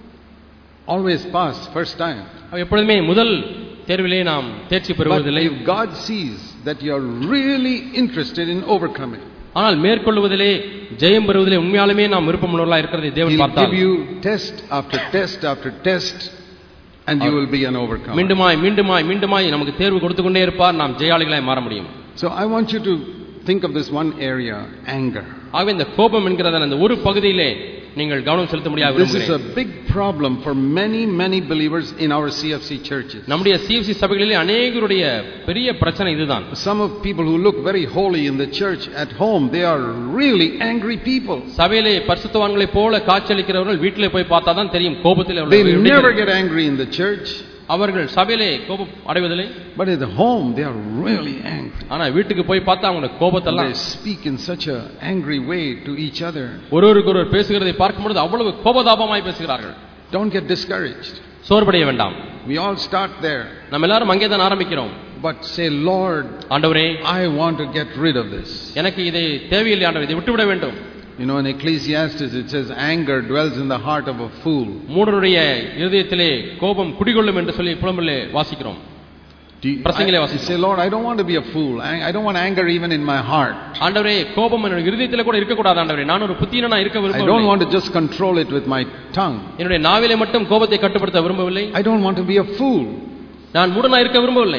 S1: always pass first time.
S2: எப்பொழுதுமே முதல் தேர்விலே நாம் தேர்ச்சி பெறுவதில்லை.
S1: If God sees that you are really interested in overcoming,
S2: ஆனால் மேற்கொள்வதிலே ஜெயம் பெறுவதிலே உண்மையாலுமே நாம் விருப்பமுள்ளவர்களாக இருக்கிறதை தேவன் பார்த்தார்.
S1: He will give you test after test after test and you will be an overcomer.
S2: மீண்டுமாய் மீண்டுமாய் மீண்டுமாய் நமக்கு தேர்வு கொடுத்து கொண்டே இருப்பார், நாம் ஜெயாளிகளாய் மாற முடியும்.
S1: So I want you to think of this one area, anger.
S2: ஆகவே இந்த கோபம் என்கிற அந்த ஒரு பகுதியிலே நீங்கள் கவனம் செலுத்த முடியாது.
S1: This is a big problem for many many believers in our C F C churches.
S2: நம்முடைய C F C சபைகளிலே अनेகருடைய பெரிய பிரச்சனை இதுதான்.
S1: Some of people who look very holy in the church at home, they are really angry people.
S2: சபையிலே பரிசுத்தவான்களை போல காட்சியளிக்கிறவர்கள் வீட்டிலே போய் பார்த்தா தான் தெரியும் கோபத்திலே அவர்கள்.
S1: They never get angry in the church.
S2: அவர்கள் சபையிலே கோபம் அடைவதில்லை.
S1: But at home they are really angry.
S2: ஆனா வீட்டுக்கு போய் பார்த்தா அவங்க கோபத்தெல்லாம்.
S1: They speak in such a angry way to each other.
S2: ஒருவருக்கொருவர் பேசுகிறதை பார்க்கும்போது அவ்வளவு கோபதாபமாய் பேசுகிறார்கள்.
S1: Don't get discouraged.
S2: சோர்வடைய வேண்டாம்.
S1: We all start there.
S2: நம்ம எல்லாரும் அங்கே தான் ஆரம்பிக்கிறோம்.
S1: But say, Lord,
S2: ஆண்டவரே,
S1: I want to get rid of this.
S2: எனக்கு இது தேவையில்லை ஆண்டவரே, இதை விட்டுவிட வேண்டும்.
S1: You know, in Ecclesiastes it says anger dwells in the heart of a fool.
S2: மூடனுடைய இதயத்திலே கோபம் குடிகொள்ளும் என்று சொல்லி புலம்பிலே வாசிக்கிறோம். பிரசங்கிலே வாசிக்கிறோம்.
S1: Say, Lord, I don't want to be a fool. I don't want anger even in my heart.
S2: ஆண்டவரே, கோபம் என்னுடைய இதயத்திலே கூட இருக்க கூடாது ஆண்டவரே. நான் ஒரு புத்தியனா இருக்க விரும்பவில்லை.
S1: I don't want to just control it with my tongue.
S2: என்னுடைய நாவிலே மட்டும் கோபத்தை கட்டுப்படுத்த விரும்பவில்லை.
S1: I don't want to be a fool.
S2: நான் மூடனா இருக்க விரும்பவில்லை.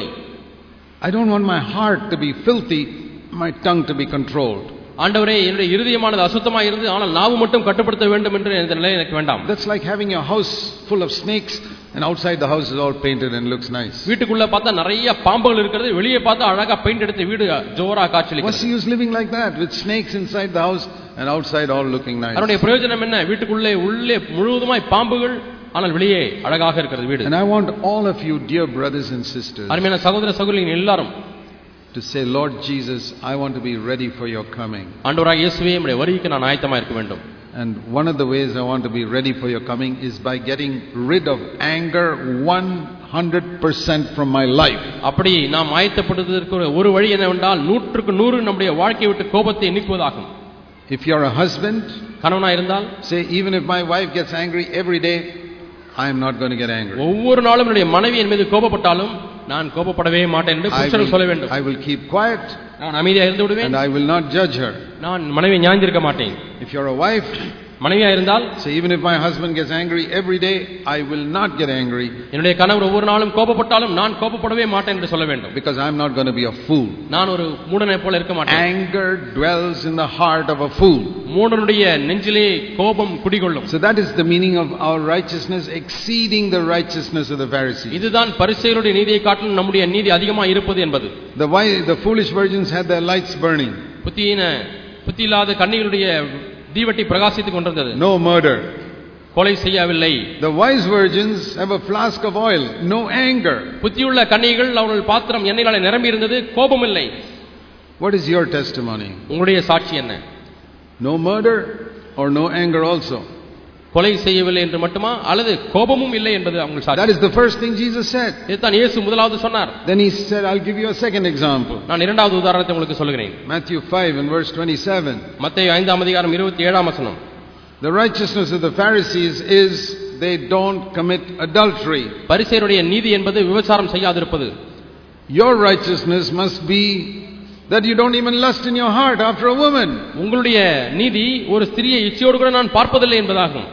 S1: I don't want my heart to be filthy, my tongue to be controlled.
S2: ஆண்டவரே, என்னுடைய இதயமானது அசுத்தமாக இருந்து ஆனால் நாவு மட்டும் கட்டுப்படுத்த வேண்டும் என்று இந்த நிலை எனக்கு வேண்டாம்.
S1: That's like having a house full of snakes and outside the house is all painted and looks nice.
S2: வீட்டுக்குள்ள பார்த்தா நிறைய பாம்புகள் இருக்கிறது, வெளியே பார்த்தா அழகா பெயிண்ட் அடித்த வீடு ஜோரா காட்சியளிக்கிறது.
S1: What's the use living like that with snakes inside the house and outside all looking nice?
S2: அதனுடைய பிரயோஜனம் என்ன? வீட்டுக்குள்ளே உள்ளே முழுவதுமாய் பாம்புகள், ஆனால் வெளியே அழகாக இருக்கிறது வீடு.
S1: And I want all of you, dear brothers and sisters,
S2: அருமையான சகோதர சகோதரிகள் எல்லாரும்
S1: to say, Lord Jesus, I want to be ready for your coming.
S2: ஆண்டவராகிய இயேசுவே, உம்முடைய வருகைக்கு நான் ஆயத்தமாக இருக்க வேண்டும்.
S1: And one of the ways I want to be ready for your coming is by getting rid of anger one hundred percent from my life.
S2: அப்படி நாம் ஆயத்தப்படுவதற்கு ஒரு வழி என்னவென்றால் நூற்றுக்கு நூறு நம்முடைய வாழ்க்கையை விட்டு கோபத்தை நீக்குவதாகும்.
S1: If you are a husband,
S2: கணவனா இருந்தால்
S1: say, even if my wife gets angry every day, I am not going to get angry.
S2: ஒவ்வொரு நாளும் என்னுடைய மனைவி என் மீது கோபப்பட்டாலும் நான் கோபப்படவே மாட்டேன் என்று புருஷன் சொல்ல வேண்டும்.
S1: I will keep quiet
S2: நான் அமைதியா இருந்து விடுவேன்.
S1: And I will not judge her.
S2: நான் மனைவியை நியாயந்திருக்க மாட்டேன்.
S1: If you're a wife,
S2: மனைவியா இருந்தால்,
S1: say even if my husband gets angry every day, I will not get angry.
S2: என்னுடைய கணவர் ஒவ்வொரு நாளும் கோபப்பட்டாலும் நான் கோபப்படவே மாட்டேன் என்று சொல்ல வேண்டும்.
S1: Because I'm not going to be a fool.
S2: நான் ஒரு மூடனை போல இருக்க மாட்டேன்.
S1: Anger dwells in the heart of a fool.
S2: மூடனுடைய நெஞ்சிலே கோபம் குடிகொள்ளும்.
S1: So that is the meaning of our righteousness exceeding the righteousness of the Pharisees.
S2: இதுதான் பரிசேயருடைய நீதியை காட்டிலும் நம்முடைய நீதி அதிகமாக இருப்பது என்பது.
S1: The wise, the foolish virgins had their lights burning.
S2: புத்தியின புத்தியில்லாத கன்னிகளுடைய தீவட்டி பிரகாசித்துக் கொண்டிருந்தது.
S1: No murder.
S2: கொலை செய்யவில்லை.
S1: The wise virgins have a flask of oil. No anger.
S2: புத்தியுள்ள கன்னிகள் அவர்கள் பாத்திரம் எண்ணெயினாலே நிரம்பி இருந்தது, கோபம் இல்லை.
S1: What is your testimony?
S2: உங்களுடைய சாட்சி என்ன?
S1: No murder or no anger also?
S2: கொலை செய்யவில்லை என்று மட்டுமா அல்லது கோபமும் இல்லை என்பது அவங்க சாட்சி.
S1: That is the first thing Jesus said.
S2: இதுதான் இயேசு முதலாவது சொன்னார்.
S1: Then he said, I'll give you a second example.
S2: நான் இரண்டாவது உதாரணத்தை உங்களுக்கு சொல்கிறேன்.
S1: Matthew five and verse twenty-seven.
S2: மத்தேயு ஐந்தாம் அதிகாரம் இருபத்தி ஏழாம் வசனம்.
S1: The righteousness of the Pharisees is they don't commit adultery.
S2: பரிசேயருடைய நீதி என்பது விபச்சாரம் செய்யாதிருப்பது.
S1: Your righteousness must be that you don't even lust in your heart after a woman.
S2: உங்களுடைய நீதி ஒரு ஸ்திரியை இச்சையோடு கூட நான் பார்ப்பதில்லை என்பதாகும்.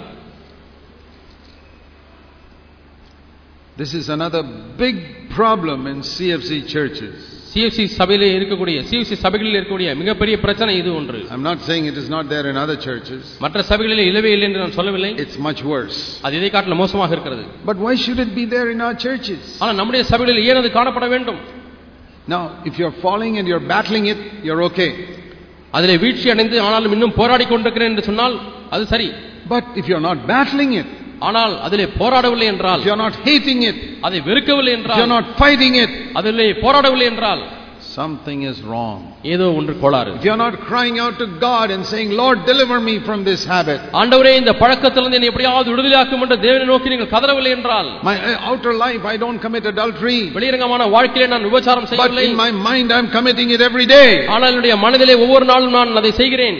S1: This is another big problem in C F C churches.
S2: C F C சபையிலே இருக்கக்கூடிய C F C சபைகளில் இருக்கக்கூடிய மிகப்பெரிய பிரச்சனை இது ஒன்று.
S1: I'm not saying it is not there in other churches.
S2: மற்ற சபைகளிலே இல்லவே இல்லை என்று நான் சொல்லவில்லை.
S1: It's much worse.
S2: அது இதை காட்டிலும் மோசமாக இருக்கிறது.
S1: But why should it be there in our churches?
S2: ஆனா நம்முடைய சபைகளில் ஏன் அது காணப்பட வேண்டும்?
S1: Now, if you're falling and you're battling it, you're okay.
S2: அதிலே வீழ்ச்சி அடைந்து ஆனாலும் இன்னும் போராடி கொண்டிருக்கிறேன் என்று சொன்னால் அது சரி.
S1: But if you're not battling it,
S2: ஆனால் அதிலே போராடவில்லை என்றால்,
S1: if you're not hating it,
S2: அதை வெறுக்கவில்லை என்றால்,
S1: if you're not fighting it,
S2: அதிலே போராடவில்லை என்றால்
S1: something is wrong.
S2: ஏதோ ஒன்று கோளாறு.
S1: If you're not crying out to God and saying, Lord, deliver me from this habit.
S2: ஆண்டவரே இந்த பழக்கத்திலிருந்து என்னை எப்படியாவது விடுதலையாக்கும் என்று தேவனை நோக்கி நீங்கள் கதறவில்லை என்றால்,
S1: my outer life I don't commit adultery,
S2: வெளிரங்கமான வாழ்க்கையிலே நான் விபச்சாரம் செய்யவில்லை,
S1: but in my mind I'm committing it every day.
S2: ஆனால் என்னுடைய மனதிலே ஒவ்வொரு நாளும் நான் அதை செய்கிறேன்.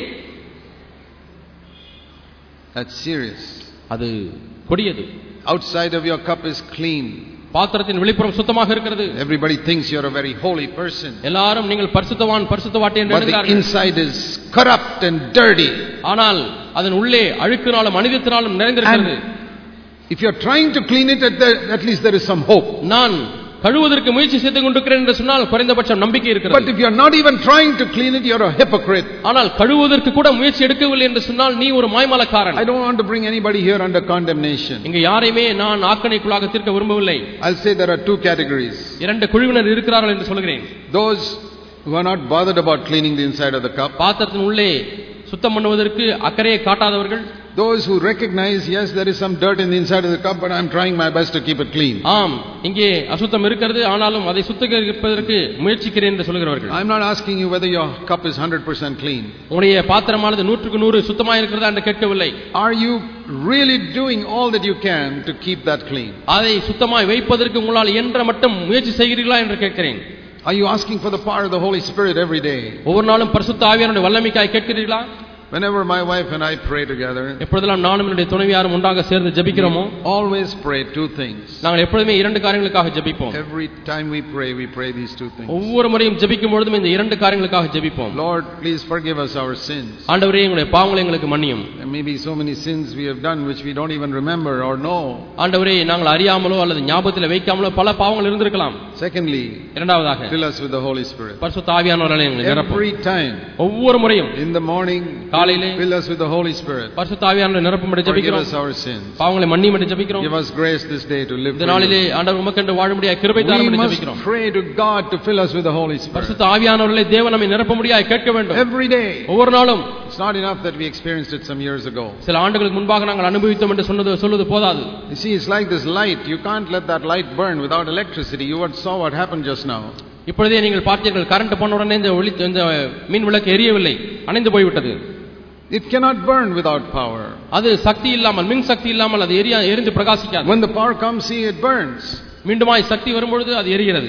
S1: That's serious.
S2: அது கொடியது.
S1: Outside of your cup is clean.
S2: பாத்திரத்தின் வெளிப்புறம் சுத்தமாக இருக்கிறது.
S1: Everybody thinks you're a very holy person.
S2: எல்லாரும் நீங்கள் பரிசுத்தவான் பரிசுத்தவாட்டி என்று
S1: எண்ணுகிறார்கள். But the inside is corrupt and dirty.
S2: ஆனால் அதன் உள்ளே அழுக்கினாலும் அநிதத்தினாலும் நிறைந்திருக்கிறது.
S1: If you're trying to clean it, at, the, at least there is some hope.
S2: நான் கழுவுவதற்கு முயற்சி செய்து கொண்டிருக்கிறேன் என்று சொன்னால் குறைந்தபட்சம் நம்பிக்கை இருக்கிறது.
S1: But if you're not even trying to clean it, you're a hypocrite.
S2: ஆனால் கழுவுவதற்கு கூட முயற்சி எடுக்கவில்லை என்று சொன்னால் நீ ஒரு மாய்மாலக்காரன்.
S1: I don't want to bring anybody here under condemnation.
S2: இங்க யாரையுமே நான் ஆக்கணைக்குள்ளாக தீர்க்க விரும்பவில்லை.
S1: I'll say there are two categories.
S2: இரண்டு குழுவினர் இருக்கிறார்கள் என்று சொல்கிறேன்.
S1: Those who are not bothered about cleaning the inside of the cup.
S2: பாத்திரத்தின் உள்ளே சுத்தம் பண்ணுவதற்கு அக்கறையை காட்டாதவர்கள்.
S1: Those who recognize, yes, there is some dirt in the inside of the cup, but I'm trying my best to keep it clean.
S2: ஆம், இங்கே அசுத்தம் இருக்கிறது, ஆனாலும் அதை சுத்தகரிப்பதற்கு முயற்சிக்கிறேன் என்று சொல்கிறவர்கள்.
S1: I'm not asking you whether your cup is one hundred percent clean.
S2: உங்களுடைய பாத்திரமானது நூற்றுக்கு நூறு சுத்தமாக இருக்கிறதா என்று கேட்கவில்லை.
S1: Are you really doing all that you can to keep that clean?
S2: அதை சுத்தமாய் வைப்பதற்கு உங்களால் என்ற மட்டும் முயற்சி செய்கிறீர்களா என்று கேட்கிறேன்.
S1: Are you asking for the power of the Holy Spirit every day?
S2: ஒவ்வொரு நாளும் பரிசுத்த ஆவியானவருடைய வல்லமைக்காய் கேட்கிறீர்களா?
S1: Whenever my wife and I pray together,
S2: எப்பொழுதெல்லாம் நானும் என்னுடைய துணைவியாரும் ஒன்றாக சேர்ந்து ஜெபிக்கிறோமோ,
S1: always pray two things.
S2: நாங்கள் எப்பொழுதுமே இரண்டு காரியங்களுக்காக ஜெபிப்போம்.
S1: Every time we pray, we pray these two things.
S2: ஒவ்வொரு முறையும் ஜெபிக்கும் பொழுதும் இந்த இரண்டு காரியங்களுக்காக ஜெபிப்போம்.
S1: Lord, please forgive us our sins.
S2: ஆண்டவரே எங்களுடைய பாவங்களை எங்களுக்கு மன்னியும்.
S1: There may be so many sins we have done which we don't even remember or know.
S2: ஆண்டவரே நாங்கள் அறியாமலோ அல்லது ஞாபகத்தில் வைக்காமலோ பல பாவங்கள் இருந்திருக்கலாம்.
S1: Secondly,
S2: இரண்டாவதாக
S1: fill us with the Holy Spirit.
S2: பரிசுத்த ஆவியானவராலே எங்களை நிரப்பும்.
S1: Every time,
S2: ஒவ்வொரு முறையும்
S1: in the morning,
S2: காலையிலே
S1: fill us with the Holy Spirit.
S2: பரிசுத்த ஆவியானவரை நிரப்பும்படி ஜெபிக்கிறோம்.
S1: Forgive us our sins.
S2: பாவங்களை மன்னியும்படி ஜெபிக்கிறோம்.
S1: Give us grace this day to live.
S2: இந்த நாளிலே ஆண்டவர் உமக்கென்று வாழும்படியாய் கிருபை தாரும்படி ஜெபிக்கிறோம்.
S1: We must pray to God to fill us with the Holy Spirit.
S2: பரிசுத்த ஆவியானவரை தேவன் நம்மை நிரப்பும்படியாய் கேட்க வேண்டும்.
S1: Every day.
S2: ஒவ்வொரு நாளும்.
S1: It's not enough that we experienced it some years ago.
S2: சில ஆண்டுகளுக்கு முன்பாக நாங்கள் அனுபவித்தோம் என்று சொன்னது சொல்வது போதாது.
S1: You see, it's like this light. You can't let that light burn without electricity. You saw what happened just now.
S2: இப்பொழுதே நீங்கள் பார்த்தீர்கள், கரண்ட் போன உடனே இந்த ஒளி இந்த மின் விளக்கு எரியவில்லை, அணைந்து போய்விட்டது.
S1: It cannot burn without power.
S2: அது சக்தி இல்லாமல், மின் சக்தி இல்லாமல் அது எரிய எரிந்து பிரகாசிக்காது.
S1: When the power comes, see, it burns.
S2: மீண்டுமாய் சக்தி வரும்பொழுது அது எரிகிறது.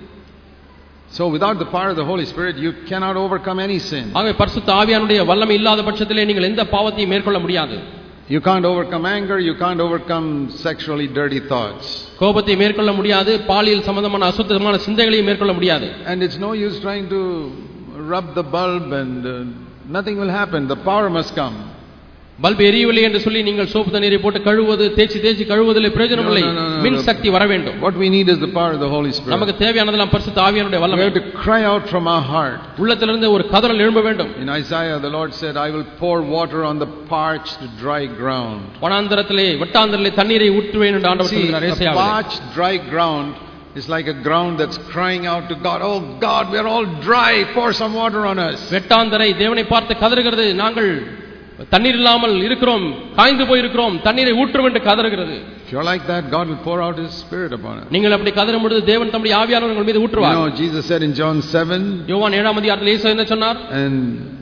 S1: So without the power of the Holy Spirit, you cannot overcome any sin.
S2: ஆகவே பரிசுத்த ஆவியானவருடைய வல்லமை இல்லாத பட்சத்திலே நீங்கள் எந்த பாவத்தையும் மேற்கொள்ள முடியாது.
S1: You can't overcome anger, you can't overcome sexually dirty thoughts.
S2: கோபத்தை மேற்கொள்ள முடியாது, பாலியல் சம்பந்தமான அசுத்தமான சிந்தைகளையும் மேற்கொள்ள முடியாது.
S1: And it's no use trying to rub the bulb and uh, nothing will happen. The power must come.
S2: Bulb எரியவில்லை என்று சொல்லி நீங்கள் சோப்பு தண்ணீரை போட்டு கழுவுவது தேய்ச்சி தேய்ச்சி கழுவுவதில் பிரயோஜனம் இல்லை. மின் சக்தி வர வேண்டும்.
S1: What we need is the power of the Holy Spirit.
S2: நமக்கு தேவையானதெல்லாம் பரிசுத்த ஆவியானுடைய வல்லமை.
S1: We have to cry out from our heart.
S2: உள்ளத்திலிருந்து ஒரு கதறல் எழும்ப வேண்டும்.
S1: In Isaiah the Lord said, I will pour water on the parched dry ground.
S2: வனாந்தரத்திலே வட்டாந்தரத்திலே தண்ணீரை ஊற்றுவேன் என்று ஆண்டவர் சொல்கிறார். ஏசாயாவிலே.
S1: Parched dry ground is like a ground that's crying out to God. Oh God, we are all dry. Pour some water on us.
S2: வெட்டாந்தரை தேவனை பார்த்து கதறுகிறது. நாங்கள் தண்ணீர் இல்லாமல் இருக்கிறோம், காய்ந்து போய் இருக்கிறோம், தண்ணீரை ஊற்றும் என்று கதறுகிறது.
S1: If you're like that, God will pour out His Spirit upon us.
S2: நீங்கள் அப்படி கதறும் பொழுது தேவன் தம்முடைய ஆவியானவரை உங்கள் மீது ஊற்றுவார்.
S1: You know, Jesus said in John seven.
S2: யோவான் ஏழாம் அதிகாரத்தில் இயேசு என்ன சொன்னார்?
S1: And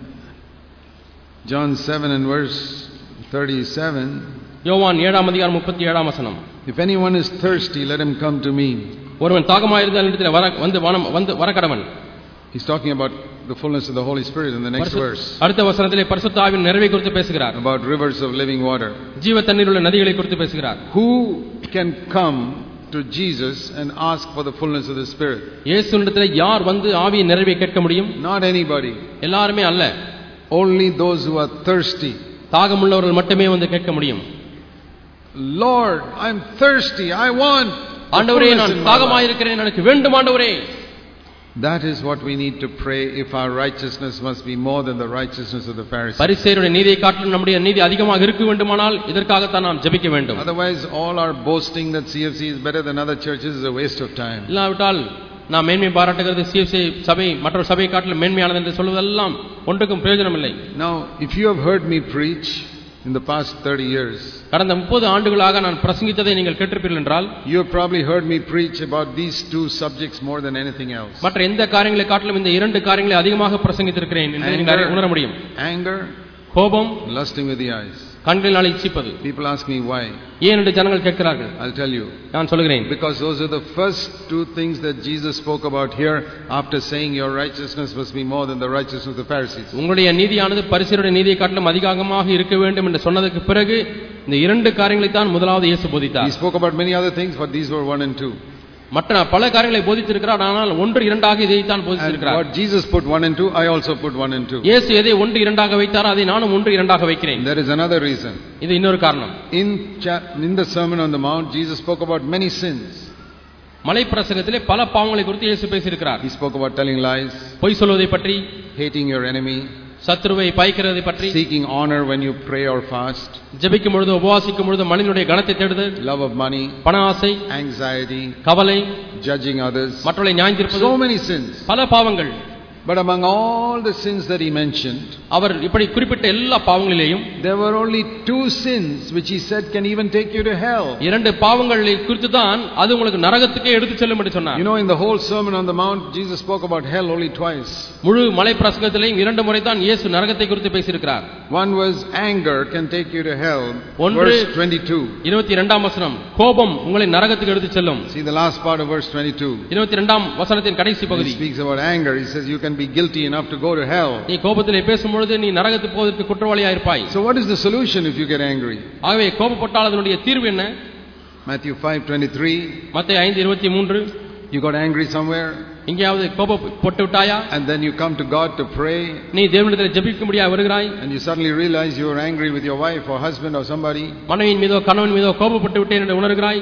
S1: John seven and verse thirty-seven.
S2: யோவான் ஏழாம் அதிகாரம் முப்பத்தி ஏழாம் வசனம்.
S1: If anyone is thirsty, let him come to me.
S2: ஒருவன் தாகமாயிருந்தால் என்னிடத்தில் வர வந்து வந்து வரக்கடவன்.
S1: He's talking about the fullness of the Holy Spirit in the next verse.
S2: அடுத்த வசனத்திலே பரிசுத்த ஆவியின் நிறைவை குறித்து பேசுகிறார்.
S1: About rivers of living water.
S2: ஜீவ தண்ணீருள்ள நதிகளை குறித்து பேசுகிறார்.
S1: Who can come to Jesus and ask for the fullness of the Spirit?
S2: இயேசுவிடத்திலே யார் வந்து ஆவியின் நிறைவை கேட்க முடியும்?
S1: Not anybody.
S2: எல்லாரும் அல்ல.
S1: Only those who are thirsty.
S2: தாகமுள்ளவர்கள் மட்டுமே வந்து கேட்க முடியும்.
S1: Lord, I'm thirsty. I want.
S2: ஆண்டவரே, நான் தாகமாயிருக்கிறேன், எனக்கு வேண்டும் ஆண்டவரே.
S1: That is what we need to pray if our righteousness must be more than the righteousness of the Pharisees.
S2: பரிசேயருடைய நீதியை காட்டிலும் நம்முடைய நீதி அதிகமாக இருக்க வேண்டுமானால் இதற்காக தான் நாம் ஜெபிக்க வேண்டும்.
S1: Otherwise all our boasting that C F C is better than other churches is a waste of time.
S2: இல்லாவிட்டால் நாம் மேன்மை பாராட்டுகிறது C F C சபை மற்ற சபையை காட்டிலும் மேன்மையானது என்று சொல்வதெல்லாம் ஒன்றுக்கும் பிரயோஜனம் இல்லை.
S1: Now if you have heard me preach in the past thirty years,
S2: கடந்த முப்பது ஆண்டுகளாக நான் பிரசங்கித்ததை நீங்கள் கேட்டிருப்பீர்கள் என்றால்,
S1: you have probably heard me preach about these two subjects more than anything else.
S2: மற்ற எந்த காரியங்களை காட்டிலும் இந்த இரண்டு காரியங்களை அதிகமாக பிரசங்கித்திருக்கிறேன் என்று நீங்கள் உணர முடியும்.
S1: Anger,
S2: கோபம்,
S1: lusting with the eyes.
S2: கண்களினால் இச்சிப்பது.
S1: People ask me why.
S2: ஏன் என்று ஜனங்கள் கேட்கிறார்கள்.
S1: I'll tell you.
S2: நான் சொல்கிறேன்.
S1: Because those are the first two things that Jesus spoke about here after saying your righteousness must be more than the righteousness of the Pharisees.
S2: உங்களுடைய நீதியானது பரிசேயருடைய நீதியை காட்டிலும் அதிகமாக இருக்க வேண்டும் என்று சொன்னதற்கு பிறகு இந்த இரண்டு காரியங்களை தான் முதலாவது இயேசு போதித்தார்.
S1: He spoke about many other things, but these were one and two.
S2: மற்ற பல காரியங்களை போதித்திருக்கிறார், ஆனால் ஒன்று இரண்டாக இதை தான் போதித்திருக்கிறார்.
S1: What Jesus put one and two, I also put one and two.
S2: இயேசு எதை ஒன்று இரண்டாக வைத்தாரோ அதை நானும் ஒன்று இரண்டாக வைக்கிறேன்.
S1: There is another reason.
S2: இது இன்னொரு காரணம்.
S1: In in the Sermon on the Mount, Jesus spoke about many sins.
S2: மலை பிரசங்கத்திலே பல பாவங்களை குறித்து இயேசு பேசியிருக்கிறார்.
S1: He spoke about telling lies,
S2: பொய் சொல்வதை பற்றி,
S1: hating your enemy,
S2: சத்துருவை பகைக்கிறதை பற்றி,
S1: seeking honor when you pray or fast,
S2: ஜெபிக்கும் பொழுது உபவாசிக்கும் பொழுது மனிதனுடைய கனத்தை தேடுதல்,
S1: love of money,
S2: பண ஆசை,
S1: anxiety,
S2: கவலை,
S1: judging others,
S2: மற்றவர்களை நியாயம் தீர்ப்பது,
S1: so many sins.
S2: பல பாவங்கள்.
S1: But among all the sins that he mentioned,
S2: அவர் இப்படி குறிப்பிட்ட எல்லா பாவங்களிலேயும்
S1: there were only two sins which he said can even take you to hell.
S2: இரண்டு பாவங்களை குறித்து தான் அது உங்களுக்கு நரகத்துக்கே எடுத்து செல்லும் என்று சொன்னார்.
S1: You know, in the whole Sermon on the Mount, Jesus spoke about hell only twice.
S2: முழு மலை பிரசங்கத்திலேயும் இரண்டு முறை தான் இயேசு நரகத்தை குறித்து பேசியிருக்கிறார்.
S1: One was anger can take you to hell.
S2: ஒன்று
S1: verse twenty-two.
S2: இருபத்தி இரண்டாம் வசனம், கோபம் உங்களை நரகத்துக்கு எடுத்து செல்லும்.
S1: See the last part of verse twenty-two.
S2: இருபத்தி இரண்டாம் வசனத்தின் கடைசி பகுதி.
S1: He speaks about anger. He says you can be guilty enough to go to hell.
S2: நீ கோபத்திலே பேசும்பொழுது நீ நரகத்துக்கு போவதற்கு குற்றவாளியாய் இருப்பாய்.
S1: So what is the solution if you get angry?
S2: ஆகவே கோபப்பட்டால் அதனுடைய தீர்வு என்ன?
S1: Matthew five twenty-three.
S2: மத்தேயு ஐந்து இருபத்தி மூன்று.
S1: You got angry somewhere?
S2: எங்கேயாவது கோபப்பட்டு விட்டாயா?
S1: And then you come to God to pray.
S2: நீ தேவனிடத்தில் ஜெபிக்கும்படியாக வருகிறாய்.
S1: And you suddenly realize you were angry with your wife or husband or somebody.
S2: மனைவியின் மீதோ கணவன் மீதோ கோபப்பட்டு விட்டேன் என்று உணர்கிறாய்.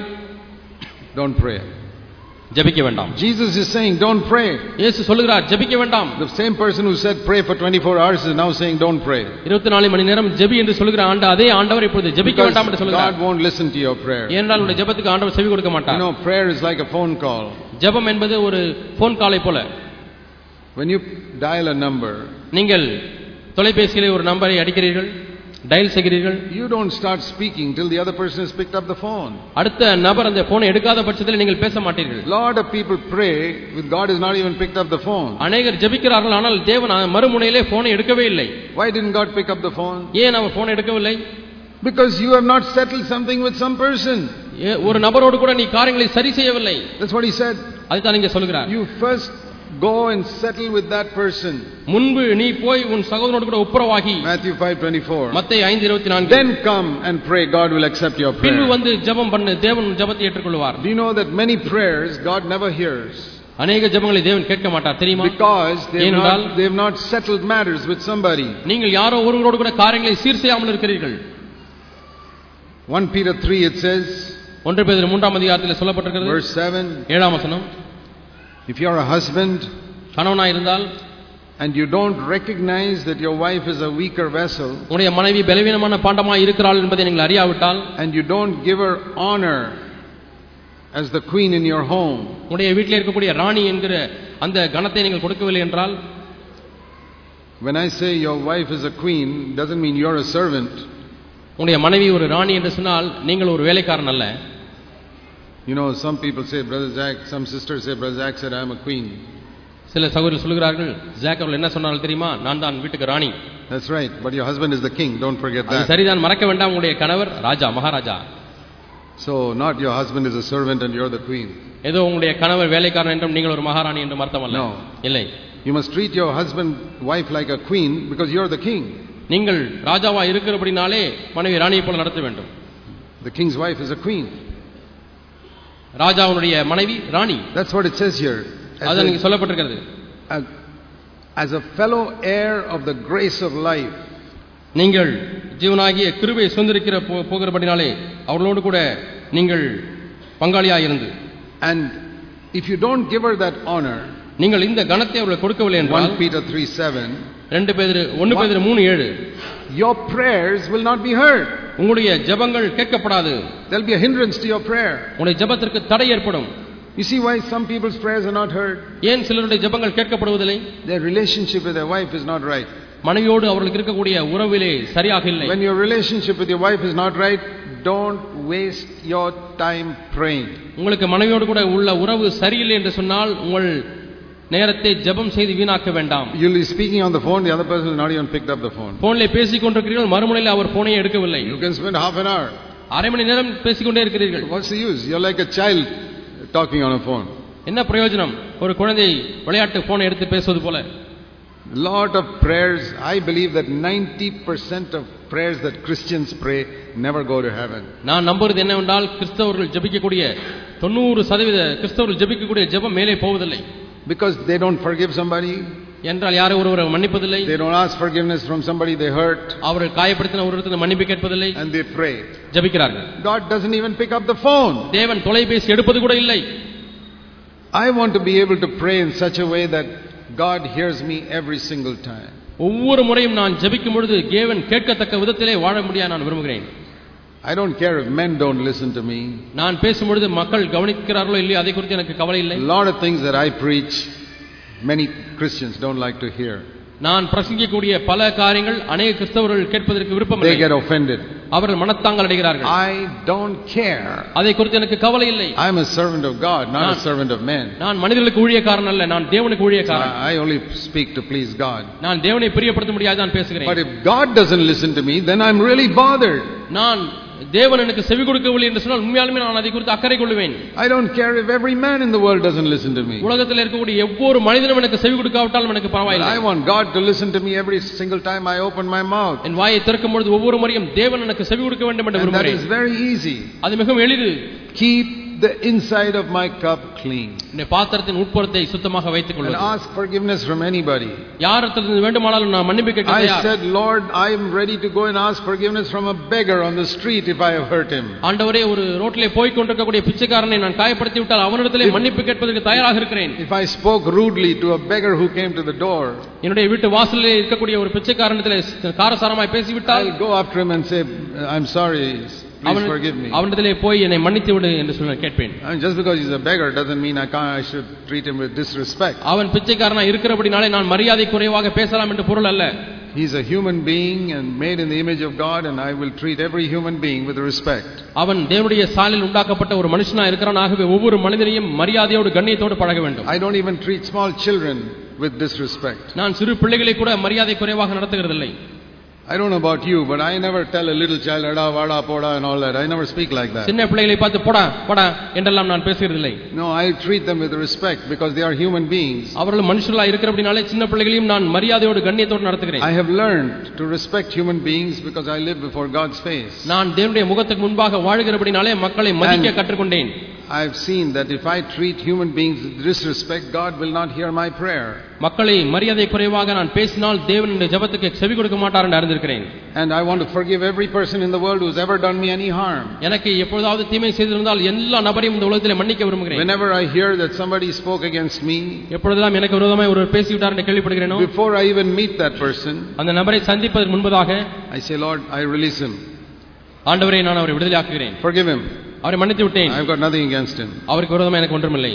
S1: Don't pray.
S2: ஜெபிக்க வேண்டாம்.
S1: Jesus is saying don't pray.
S2: இயேசு சொல்கிறார் ஜெபிக்க வேண்டாம்.
S1: The same person who said pray for twenty-four hours is now saying don't pray.
S2: இருபத்தி நான்கு மணி நேரம் ஜெபி என்று சொல்கிற ஆண்ட அதே ஆண்டவர் இப்பொழுது ஜெபிக்க வேண்டாம் என்று சொல்கிறார்.
S1: God won't listen to your prayer.
S2: ஏனென்றால் உங்களுடைய ஜெபத்துக்கு ஆண்டவர் செவி கொடுக்க மாட்டார்.
S1: You know, prayer is like a phone call.
S2: ஜெபம் என்பது ஒரு போன் காலை போல.
S1: When you dial a number,
S2: நீங்கள் தொலைபேசியிலே ஒரு நம்பரை அடிக்கிறீர்கள், டயல் செய்கிறீர்கள்.
S1: You don't start speaking till the other person has picked up the phone.
S2: அடுத்த நபர் அந்த போனை எடுக்காத பட்சத்தில் நீங்கள் பேச மாட்டீர்கள்.
S1: Lot of people pray with God has not even picked up the phone.
S2: அநேகர் ஜெபிக்கிறார்கள், ஆனால் தேவன் மறுமுனையிலே போனை எடுக்கவே இல்லை.
S1: Why didn't God pick up the phone?
S2: ஏன் அவர் போனை எடுக்கவில்லை?
S1: Because you have not settled something with some person.
S2: ஒரு நபரோடு கூட நீ காரியங்களை சரி செய்யவில்லை.
S1: That's what he said.
S2: அதுதான் இங்கே சொல்கிறார்.
S1: You first go and settle with that person.
S2: முன்பு நீ போய் உன் சகோதரனோடு கூட ஒப்புரவாகி.
S1: Matthew five twenty-four.
S2: மத்தேயு ஐந்து இருபத்தி நான்கு.
S1: Then come and pray, God will accept your prayer.
S2: பின்பு வந்து ஜெபம் பண்ணு, தேவன் ஜெபத்தை ஏற்றுக்கொள்வார்.
S1: Do you know that many prayers God never hears?
S2: அநேக ஜெபங்களை தேவன் கேட்க மாட்டார் தெரியுமா?
S1: Because they have not, they have not settled matters with somebody.
S2: நீங்கள் யாரோ ஒருவரோடு கூட காரியங்களை சீர் செய்யாமல் இருக்கிறீர்கள்.
S1: First Peter three it says,
S2: ஒன்று பேதுரு மூன்றாம் அதிகாரத்தில் சொல்லப்பட்டிருக்கிறது
S1: verse seven,
S2: ஏழாம் வசனம்,
S1: if you are a husband
S2: கணவனாய் இருந்தால்
S1: and you don't recognize that your wife is a weaker vessel,
S2: உன்னுடைய மனைவி பலவீனமான பாண்டமாய் இருக்கிறாள் என்பதை நீங்கள் அறியாவிட்டால்,
S1: and you don't give her honor as the queen in your home,
S2: உன்னுடைய வீட்டில் இருக்கக்கூடிய ராணி என்கிற அந்த கணத்தை நீங்கள் கொடுக்கவில்லை என்றால்,
S1: when I say your wife is a queen doesn't mean you're a servant.
S2: உன்னுடைய மனைவி ஒரு ராணி என்று சொன்னால் நீங்கள் ஒரு வேலைக்காரன் அல்ல.
S1: You know, some people say, brother Zach, some sisters say, brother Zach said I am a queen.
S2: சில சகோதரர்கள் சொல்கிறார்கள், ஜாக் அவர்கள் என்ன சொன்னாலும் தெரியுமா, நான் தான் வீட்டுக்கு ராணி.
S1: That's right, but your husband is the king, don't forget that.
S2: சரிதான், மறக்க வேண்டாம், உங்களுடைய கணவர் ராஜா, Maharaja.
S1: So not your husband is a servant and you're the queen.
S2: ஏதோ உங்களுடைய கணவர் வேலைக்காரன் என்றும் நீங்கள் ஒரு மகாராணி என்றும் அர்த்தம் அல்ல. இல்லை.
S1: You must treat your husband wife like a queen because you're the king.
S2: நீங்கள் ராஜாவா இருக்கிறபடினாலே மனைவி ராணியை போல நடத்த வேண்டும்.
S1: The king's wife is a queen.
S2: ராஜாவுடைய மனைவி ராணி.
S1: That's what it says here.
S2: அதான் இங்க சொல்லப்பட்டிருக்கிறது.
S1: As a fellow heir of the grace of life.
S2: நீங்கள் ஜீவனாகிய கிருபையை சுதந்திரிக்கிற போகிறபடினாலே அவர்களோடு கூட நீங்கள் பங்காளியாக இருந்து,
S1: and if you don't give her that honor,
S2: நீங்கள் இந்த கணத்தை அவர்களுக்கு கொடுக்கவில்லை என்றால்,
S1: First Peter three seven,
S2: ரெண்டு பேதுரு ஒன்று பேதுரு மூன்று ஏழு,
S1: your prayers will not be heard.
S2: உங்களுடைய ஜெபங்கள் கேட்கப்படாது.
S1: There will be a hindrance to your prayer.
S2: உங்களுடைய ஜெபத்திற்கு தடை ஏற்படும்.
S1: You see why some people's prayers are not heard?
S2: ஏன் சிலருடைய ஜெபங்கள் கேட்கப்படுவதில்லை?
S1: Their relationship with their wife is not right.
S2: மனைவியோடு அவர்களுக்கு இருக்கக்கூடிய உறவிலே சரியாக இல்லை.
S1: When your relationship with your wife is not right, don't waste your time praying.
S2: உங்களுக்கு மனைவியோடு கூட உள்ள உறவு சரியில்லை என்று சொன்னால் உங்கள் நேரத்தை ஜெபம் செய்து வீணாக்க வேண்டாம்.
S1: You'll be speaking on the phone, the other person has not even picked up the phone.
S2: போன்ல பேசிக் கொண்டிருக்கிறீர்கள், மறுமுனையில் அவர் போனை எடுக்கவில்லை.
S1: You can spend half an hour.
S2: அரை மணி நேரம் பேசிக்கொண்டே இருக்கிறீர்கள்.
S1: What's the use? You're like a child talking on a phone.
S2: என்ன பிரயோஜனம்? ஒரு குழந்தை விளையாட்டு போனை எடுத்து பேசுவது போல.
S1: Lot of prayers. I believe that ninety percent of prayers that Christians pray never go to heaven.
S2: நான் நம்புறது என்னவென்றால், கிறிஸ்தவர்கள் ஜெபிக்கக்கூடிய தொண்ணூறு சதவீதம் கிறிஸ்தவர்கள் ஜெபிக்கக்கூடிய ஜெபம் மேலே போவதில்லை.
S1: Because they don't forgive somebody.
S2: என்றால் யாரை ஒருவரை மன்னிப்பதில்லை.
S1: They don't ask forgiveness from somebody they hurt.
S2: அவர்கள் காயப்படுத்தின ஒருவரிடத்தில் மன்னிப்பு கேட்பதில்லை.
S1: And they pray.
S2: ஜெபிக்கிறார்கள்.
S1: God doesn't even pick up the phone.
S2: தேவன் தொலைபேசி எடுப்பது கூட இல்லை.
S1: I want to be able to pray in such a way that God hears me every single time.
S2: ஒவ்வொரு முறையும் நான் ஜெபிக்கும் பொழுது தேவன் கேட்கத்தக்க விதத்திலே வாழ முடிய நான் விரும்புகிறேன்.
S1: I don't care if men don't listen to me.
S2: நான் பேசும் பொழுது மக்கள் கவனிக்கிறார்களோ இல்லையோ அதை குறித்து எனக்கு கவலை இல்லை.
S1: A lot of things that I preach many Christians don't like to hear.
S2: நான் பிரசங்கிக்கக்கூடிய பல காரியங்கள் अनेक கிறிஸ்தவர்கள் கேட்பதற்கு விருப்பமில்லை.
S1: They get offended.
S2: அவர்கள் மனத்தாங்கல் அடைகிறார்கள்.
S1: I don't care.
S2: அதை குறித்து எனக்கு கவலை இல்லை.
S1: I am a servant of God, not a servant of men.
S2: நான் மனிதர்களுக்கு ஊழியக்காரன் அல்ல, நான் தேவனுக்கு ஊழியக்காரன்.
S1: I only speak to please God.
S2: நான் தேவனை பிரியப்படுத்த முடியாது நான் பேசுகிறேன்.
S1: But if God doesn't listen to me, then I'm really bothered.
S2: நான் தேவன் எனக்கு செவி கொடுக்கவில்லை என்று சொன்னால் உண்மையாலுமே நான் அதை குறித்து அக்கறை கொள்வேன்.
S1: I don't care if every man in the world doesn't listen to me.
S2: உலகத்தில் இருக்கக்கூடிய ஒவ்வொரு மனிதனும் எனக்கு செவி கொடுக்காவிட்டாலும் எனக்கு பரவாயில்லை.
S1: I want God to listen to me every single time I open my mouth.
S2: என் வாயை திறக்கும் பொழுது ஒவ்வொரு முறையும் தேவன் எனக்கு செவி கொடுக்க வேண்டும் என்று விரும்புகிறேன்.
S1: That is very easy.
S2: அது மிகவும் எளிது.
S1: Keep the inside of my cup clean.
S2: இந்த பாத்திரத்தின் உட்புறத்தை சுத்தமாக வைத்துக் கொள்வது.
S1: And ask forgiveness from anybody.
S2: யாரிடத்திலிருந்து வேண்டுமானாலும் நான் மன்னிப்பு கேட்க தயார்.
S1: I said, Lord, I am ready to go and ask forgiveness from a beggar on the street if I have hurt him.
S2: ஆண்டவரே, ஒரு ரோட்டிலே போய் கொண்டிருக்கக்கூடிய பிச்சைக்காரனை நான் காயப்படுத்தி விட்டால் அவனிடத்திலே மன்னிப்பு கேட்பதற்கு தயாராக இருக்கிறேன்.
S1: If I spoke rudely to a beggar who came to the door,
S2: என்னுடைய வீட்டு வாசலிலே இருக்கக்கூடிய ஒரு பிச்சைக்காரனிடத்திலே காரசாரமாய் பேசிவிட்டால்,
S1: I'll go after him and say, I'm sorry. Please forgive me.
S2: அவனிடத்திலே போய் என்னை மன்னித்து விடு என்று சொல்ல கேட்பேன்.
S1: And just because he's a beggar doesn't mean I can't I should treat him with disrespect.
S2: அவன் பிச்சைக்காரனா இருக்கிறபடினாலே நான் மரியாதை குறைவாக பேசலாம் என்று பொருள் அல்ல.
S1: He's a human being and made in the image of God, and I will treat every human being with respect.
S2: அவன் தேவனுடைய சாயலில் உண்டாக்கப்பட்ட ஒரு மனுஷனா இருக்கிறான். ஆகவே ஒவ்வொரு மனிதனையும் மரியாதையோடு கண்ணியத்தோடு பழக வேண்டும்.
S1: I don't even treat small children with disrespect.
S2: நான் சிறு பிள்ளைகளை கூட மரியாதை குறைவாக நடத்துகிறதில்லை.
S1: I don't know about you, but I never tell a little child ada vada poda and all that. I never speak like that.
S2: சின்ன பிள்ளைகளை பார்த்து போடா போடா என்றெல்லாம் நான் பேசுகிறதில்லை.
S1: No, I treat them with respect because they are human beings.
S2: அவர்கள் மனுஷர்களா இருக்கிறபடினாலே சின்ன பிள்ளைகளையும் நான் மரியாதையோடு கண்ணியத்தோடு நடத்துகிறேன்.
S1: I have learned to respect human beings because I live before God's face.
S2: நான் தேவனுடைய முகத்துக்கு முன்பாக வாழ்கிறபடினாலே மக்களை மதிக்க கற்றுக்கொண்டேன்.
S1: I've seen that if I treat human beings with disrespect, God will not hear my prayer.
S2: மக்களை மரியாதை குறைவாக நான் பேசினால் தேவன் இந்த ஜெபத்துக்கு செவி கொடுக்க மாட்டார் என்று அறிந்திருக்கிறேன்.
S1: And I want to forgive every person in the world who's ever done me any harm.
S2: எனக்கு எப்பொழுதாவது தீமை செய்திருந்தால் எல்லா நபரையும் இந்த உலகத்திலே மன்னிக்க விரும்புகிறேன்.
S1: Whenever I hear that somebody spoke against me,
S2: எப்பொழுதெல்லாம் எனக்கு விரோதமாய் ஒருவர் பேசிவிட்டார் என்று கேள்விப்படுகிறேனோ,
S1: before I even meet that person,
S2: அந்த நபரை சந்திப்பதற்கு முன்பதாக
S1: I say, Lord, I release him.
S2: ஆண்டவரே, நான் அவரை விடுதலையாக்குகிறேன்.
S1: Forgive him.
S2: அவரை மன்னித்து விட்டேன்.
S1: I've got nothing against him.
S2: அவருக்கு விரோதமாக எனக்கு ஒன்றுமில்லை.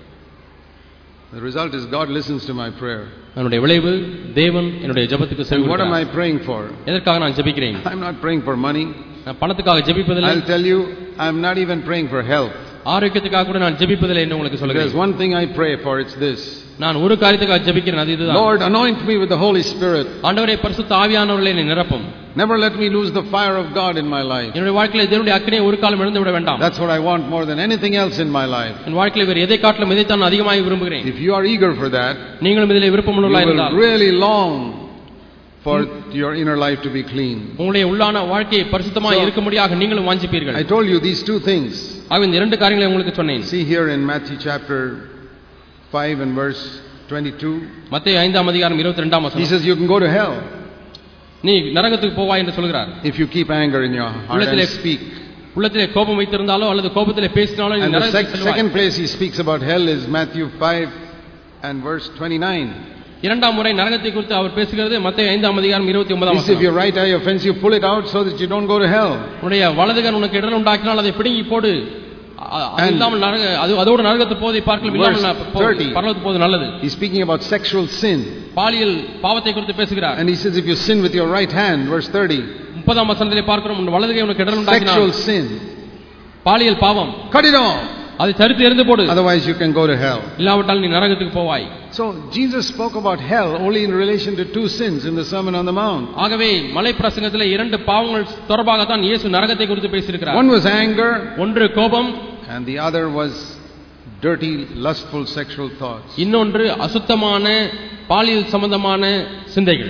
S1: The result is God listens to my prayer.
S2: என்னுடைய விளைவு தேவன் என்னுடைய ஜெபத்துக்கு செவி கொடுக்கிறார்.
S1: What am I praying for?
S2: எதற்காக நான் ஜெபிக்கிறேன்?
S1: I'm not praying for money.
S2: நான் பணத்துக்காக ஜெபிப்பதில்லை.
S1: I'll tell you, I'm not even praying for health.
S2: ஆரோக்கியத்துக்காக கூட நான் ஜெபிப்பதில்லை என்று உங்களுக்கு சொல்கிறேன்.
S1: There's one thing I pray for, it's this.
S2: நான் ஒரு காரியத்துக்காக ஜெபிக்கிறேன், அது இதுதான்.
S1: Lord, anoint me with the Holy Spirit.
S2: ஆண்டவரே, பரிசுத்த ஆவியானவராலே என்னை நிரப்பும்.
S1: Never let me lose the fire of God in my life.
S2: என்னுடைய வாழ்க்கையிலே தேவனுடைய அக்கினியை ஒரு காலம் இழந்து விட வேண்டாம்.
S1: That's what I want more than anything else in my life.
S2: என் வாழ்க்கையிலே வேறு எதை காட்டிலும் இதை தான் அதிகமாக விரும்புகிறேன்.
S1: If you are eager for that,
S2: நீங்களும் இதிலே விருப்பமுள்ளவர்களாக இருந்தால்,
S1: you will really long for your inner life to be clean.
S2: உங்களுடைய உள்ளான வாழ்க்கை பரிசுத்தமாக இருக்கும்படியாக நீங்களும் வாஞ்சிப்பீர்கள்.
S1: I told you these two things.
S2: ஆக இந்த இரண்டு காரியங்களை உங்களுக்கு சொன்னேன்.
S1: See here in Matthew chapter five and verse twenty-two.
S2: மத்தேயு ஐந்தாம் அதிகாரம் இருபத்தி இரண்டாம் வசனம்.
S1: He says you can go to hell.
S2: நீ நரகத்துக்கு போவாய் என்று சொல்கிறார்.
S1: If you keep anger in your heart and speak.
S2: உள்ளத்திலே கோபம் வைத்திருந்தாலோ அல்லது கோபத்திலே பேசினாலோ நீ நரகத்துக்கு செல்வாய்.
S1: Second place he speaks about hell is Matthew five and verse twenty-nine.
S2: இரண்டாம் முறை நரகத்தை குறித்து அவர் பேசுகிறது மத்தேயு ஐந்தாம் அதிகாரம் இருபத்தி ஒன்பதாம் வசனம்.
S1: If your right eye offends you, pull it out so that you don't go to hell.
S2: உன்னுடைய வலது கண் உனக்கு இடர் உண்டாக்கினால் அதை பிடுங்கி போடு. இல்லாமல் நரக அது அதோட நரகத்துக்கு போவதை பார்க்கலாம், இல்லாமல் பரலோகத்துக்கு போவது நல்லது.
S1: He's speaking about sexual sin.
S2: பாலியல் பாவத்தை குறித்து பேசுகிறார்.
S1: And he says if you sin with your right hand, verse thirty.
S2: முப்பதாம் வசனத்திலே பார்க்கிறோம், உன் வலது கை உனக்கு இடர் உண்டாக்கினால்
S1: sexual sin,
S2: பாலியல் பாவம்,
S1: cut it off.
S2: அதை தரித்து எறிந்து போடு.
S1: Otherwise you can go to hell.
S2: இல்லாவிட்டால் நீ நரகத்துக்கு போவாய்.
S1: So Jesus spoke about hell only in relation to two sins in the Sermon on the Mount.
S2: ஆகவே மலை பிரசங்கத்திலே இரண்டு பாவங்கள் தொடர்பாக தான் இயேசு நரகத்தை குறித்து பேசியிருக்கிறார்.
S1: One was anger,
S2: ஒன்று கோபம்,
S1: and the other was dirty lustful sexual thoughts.
S2: இன்னொன்று அசுத்தமான பாலியல் சம்பந்தமான சிந்தைகள்.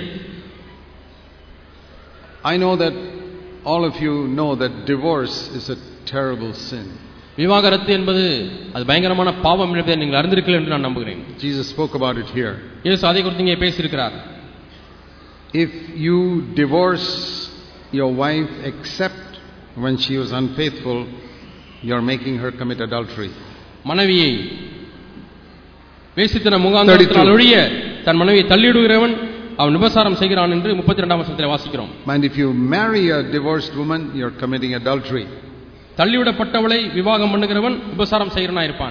S1: I know that all of you know that divorce is a terrible sin.
S2: விவாகரத்து என்பது அது பயங்கரமான பாவம் என்பதை நீங்கள் அறிந்திருக்கிறீர்கள் என்று நான் நம்புகிறேன்.
S1: Jesus spoke about it here.
S2: இயேசு அதை குறித்து இங்கே பேசியிருக்கிறார்.
S1: If you divorce your wife except when she was unfaithful, you are making her commit adultery.
S2: மனைவியை வேசித்தன முகாந்திரத்தால் ஒழிய தன் மனைவியை தள்ளிவிடுகிறவன் அவன் விபசாரம் செய்கிறான் என்று முப்பத்தி இரண்டாம் வசனத்தில் வாசிக்கிறோம்.
S1: And if you marry a divorced woman, you are committing adultery.
S2: தள்ளிவிடப்பட்டவளை விவாகம் பண்ணுகிறவன் விபசாரம் செய்கிறவனாய் இருப்பான்.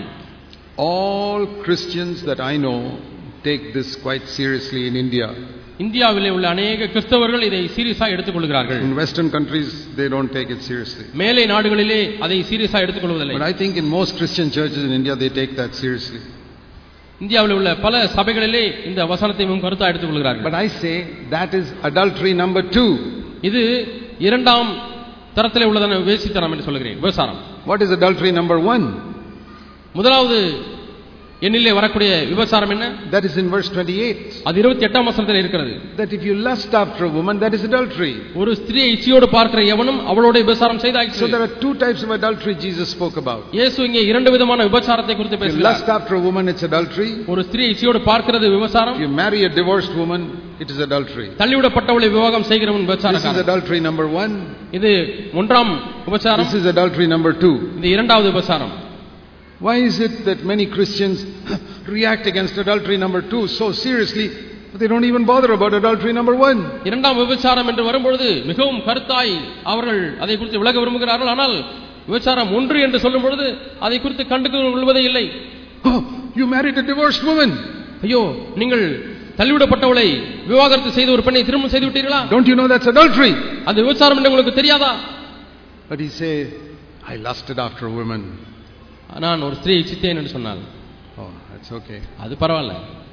S1: All Christians that I know take this quite seriously in India.
S2: இந்தியாவிலே உள்ள अनेक கிறிஸ்தவர்கள் இதை சீரியஸாக எடுத்துக்கொள்கிறார்கள்.
S1: In western countries they don't take it seriously.
S2: மேலை நாடுகளிலே அதை சீரியஸாக எடுத்துக்கொள்வதில்லை.
S1: But I think in most Christian churches in India they take that seriously.
S2: இந்தியாவில் உள்ள பல சபைகளிலே இந்த வசனத்தை மிகவும் கருத்தாக எடுத்துக்கொள்கிறார்கள்.
S1: But I say that is adultery number two.
S2: இது இரண்டாம் தரத்திலே உள்ளதான வேசித்தனம் என்று சொல்கிறேன், விபசாரம்.
S1: What is adultery number one?
S2: முதலாவது எண்ணிலே வரக்கூடிய விபசாரம் என்ன?
S1: That is in verse twenty-eight.
S2: அது இருபத்தி எட்டாம் வசனத்தில் இருக்கிறது.
S1: That if you lust after a woman, that is adultery.
S2: ஒரு ஸ்திரியை இச்சையோடு பார்க்கிற எவனும் அவளோட விபசாரம் செய்தாயிற்று.
S1: So there are two types of adultery Jesus spoke about.
S2: இயேசு இங்கே இரண்டு விதமான விபசாரத்தை குறித்து பேசுகிறார்.
S1: If you lust after a woman, it's adultery.
S2: ஒரு ஸ்திரியை இச்சையோடு பார்க்கிறது விபசாரம்.
S1: If you marry a divorced woman, it is adultery.
S2: தள்ளிவிடப்பட்டவளை விவாகம் செய்கிறவன் விபசாரக்காரன்.
S1: This is adultery number one.
S2: இது ஒன்றாம் விபசாரம்.
S1: This is adultery number two.
S2: இது இரண்டாவது விபசாரம்.
S1: Why is it that many Christians react against adultery number two so seriously, but they don't even bother about adultery number one?
S2: இரண்டாம் விபசாரம் என்று வரும்பொழுது மிகவும் கருத்தாய் அவர்கள் அதை குறித்து விலக விரும்புகிறார்கள். ஆனால் விபசாரம் ஒன்று என்று சொல்லும் பொழுது அதை குறித்து கண்டுகொள்வதே இல்லை.
S1: Oh, you married a divorced woman.
S2: ஐயோ, நீங்கள் தள்ளிவிடப்பட்டவளை விவாகரத்து செய்த ஒரு பெண்ணை திருமணம் செய்து விட்டீர்களா?
S1: Don't you know that's adultery?
S2: அது விபசாரம் என்று உங்களுக்கு தெரியாதா?
S1: But he say, I lusted after a woman.
S2: நான் ஒரு ஸ்திரியை இச்சித்தேன் என்று சொன்னாள்.
S1: Oh, that's okay.
S2: அது பரவாயில்ல.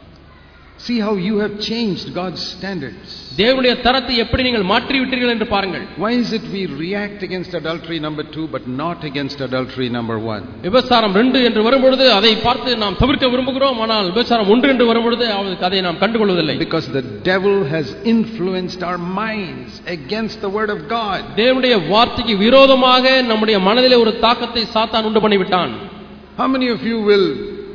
S1: See how you have changed God's standards.
S2: தேவனுடைய தரத்தை எப்படி நீங்கள் மாற்றி விட்டீர்கள் என்று பாருங்கள்.
S1: Why is it we react against adultery number two but not against adultery number one?
S2: விபசாரம் இரண்டு என்று வரும்பொழுது அதை பார்த்து நாம் தவிர்க்க விரும்புகிறோம், ஆனால் விபசாரம் ஒன்று என்று வரும்பொழுது அதை நாம் கண்டுகொள்வதில்லை.
S1: Because the devil has influenced our minds against the word of God.
S2: தேவனுடைய வார்த்தைக்கு விரோதமாக நம்முடைய மனதிலே ஒரு தாக்கத்தை சாத்தான் உண்டு பண்ணிவிட்டான்.
S1: How many of you will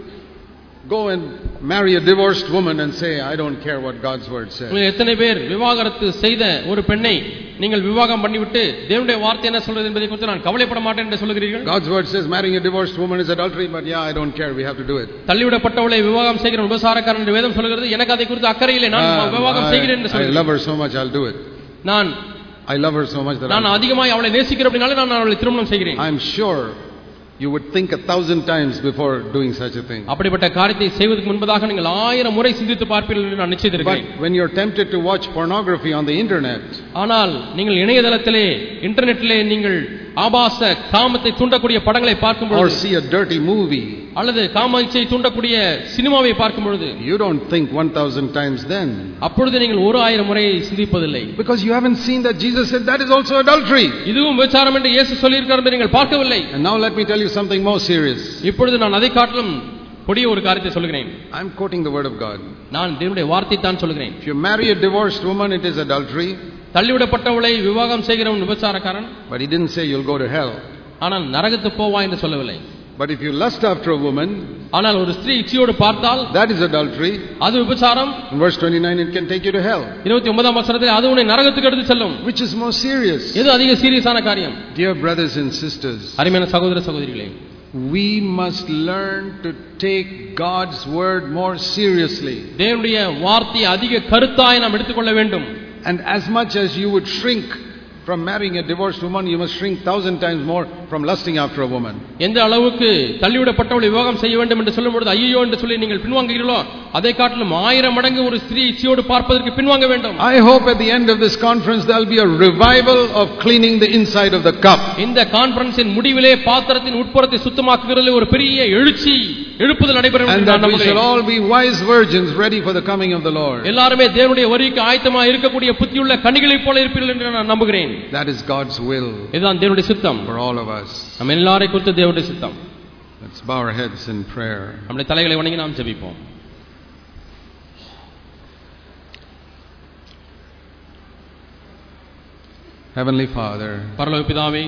S1: go and marry a divorced woman and say, I don't care what God's word says?
S2: எத்தனை பேர் விவாகரத்து செய்த ஒரு பெண்ணை நீங்கள் விவாகம் பண்ணிவிட்டு தேவனுடைய வார்த்தை என்ன சொல்றது என்பதை குறித்து நான் கவலைப்பட மாட்டேன் என்று சொல்கிறீர்கள்?
S1: God's word says marrying a divorced woman is adultery, but yeah, I don't care, we have to do it.
S2: தள்ளிவிடப்பட்டவளை விவாகம் செய்கிற விபசாரக்காரன் என்று வேதம் சொல்கிறது. எனக்கு அதை குறித்து அக்கறை இல்லை, நான் விவாகம் செய்கிறேன் என்று சொல்கிறேன்.
S1: I love her so much, I'll do it.
S2: நான்
S1: I love her so much that
S2: நான் அதிகமாக அவளை நேசிக்கிறேன் அப்படினால நான் அவளை திருமணம் செய்கிறேன்.
S1: I'm sure you would think a thousand times before doing such a thing.
S2: அப்படிப்பட்ட காரியத்தை செய்வதற்கு முன்பதாக நீங்கள் ஆயிரம் முறை சிந்தித்து பார்ப்பீர்கள் என்று நான் நிச்சயித்திருக்கிறேன்.
S1: But when you're tempted to watch pornography on the internet,
S2: ஆனால் நீங்கள் இணையதளத்திலே இன்டர்நெட்டிலே நீங்கள் ஆபாச காமத்தை தூண்டக்கூடிய படங்களை பார்க்கும் பொழுது,
S1: or see a dirty movie,
S2: அல்லது காமத்தை தூண்டக்கூடிய சினிமாவை பார்க்கும் பொழுது,
S1: you don't think one thousand times then.
S2: அப்பொழுது நீங்கள் ஒரு ஆயிரம் முறை சிந்திப்பதில்லை.
S1: Because you haven't seen that Jesus said that is also adultery.
S2: இதுவும் விபச்சாரம் என்று இயேசு சொல்லியிருக்கிறார் என்று நீங்கள் பார்க்கவில்லை.
S1: And now let me tell you something more serious.
S2: இப்பொழுது நான் அதை காட்டிலும் கொடிய ஒரு காரியத்தை சொல்கிறேன்.
S1: I'm quoting the word of God.
S2: நான் தேவனுடைய வார்த்தையை தான் சொல்கிறேன்.
S1: If you marry a divorced woman, it is adultery.
S2: தள்ளிவிடப்பட்டவளை விவாகம் செய்கிறவன் விபச்சாரக்காரன்.
S1: But he didn't say you'll go to hell.
S2: ஆனால் நரகத்துக்கு போவாய் என்று சொல்லவில்லை.
S1: But if you lust after a woman,
S2: ஆனால் ஒரு ஸ்திரீ இச்சையோடு பார்த்தால்,
S1: that is adultery.
S2: அது விபச்சாரம்.
S1: In verse twenty-nine, it can take you to hell.
S2: இருபத்தி ஒன்பதாம் வசனத்தில் அது உன்னை நரகத்துக்கு எடுத்து செல்லும்.
S1: Which is more serious?
S2: எது அதிக சீரியஸான காரியம்?
S1: Dear brothers and sisters,
S2: அருமையான சகோதர சகோதரிகளே,
S1: we must learn to take God's word more seriously.
S2: தேவனுடைய வார்த்தையை அதிக கருத்தாய் நாம் எடுத்துக்கொள்ள வேண்டும்.
S1: And as much as you would shrink from marrying a divorced woman, you must shrink thousand times more from lusting after a woman.
S2: எந்த அளவுக்கு தள்ளிவிடப்பட்டவளை விவாகம் செய்ய வேண்டும் என்று சொல்லும் பொழுது ஐயோ என்று சொல்லி நீங்கள் பின்வாங்குகிறீர்களோ, அதை காட்டிலும் ஆயிரம் மடங்கு ஒரு ஸ்திரீ இச்சையோடு பார்ப்பதற்கு பின்வாங்க வேண்டும்.
S1: I hope at the end of this conference there will be a revival of cleaning the inside of the cup.
S2: இந்த கான்ஃபரன்ஸின் முடிவிலே பாத்திரத்தின் உட்புறத்தை சுத்தமாக்குகிறதில் ஒரு பெரிய எழுச்சி எழுப்புதல் நடைபெறும் என்று நான்
S1: நம்புகிறேன். And that we shall all be wise virgins ready for the coming of the Lord.
S2: எல்லாரும் தேவனுடைய வருகைக்கு ஆயத்தமாக இருக்கக்கூடிய புத்தியுள்ள கன்னிகளைப் போல இருப்பீர்கள் என்று நான் நம்புகிறேன்.
S1: That is God's will.
S2: இதுதான் தேவனுடைய சித்தம்
S1: for all of us.
S2: நம்ம எல்லாரையும் குறித்து தேவனுடைய சித்தம்.
S1: Let's bow our heads in prayer.
S2: நம்முடைய தலைகளை வணங்கி நாம் ஜெபிப்போம்.
S1: Heavenly Father,
S2: பரலோக பிதாவே,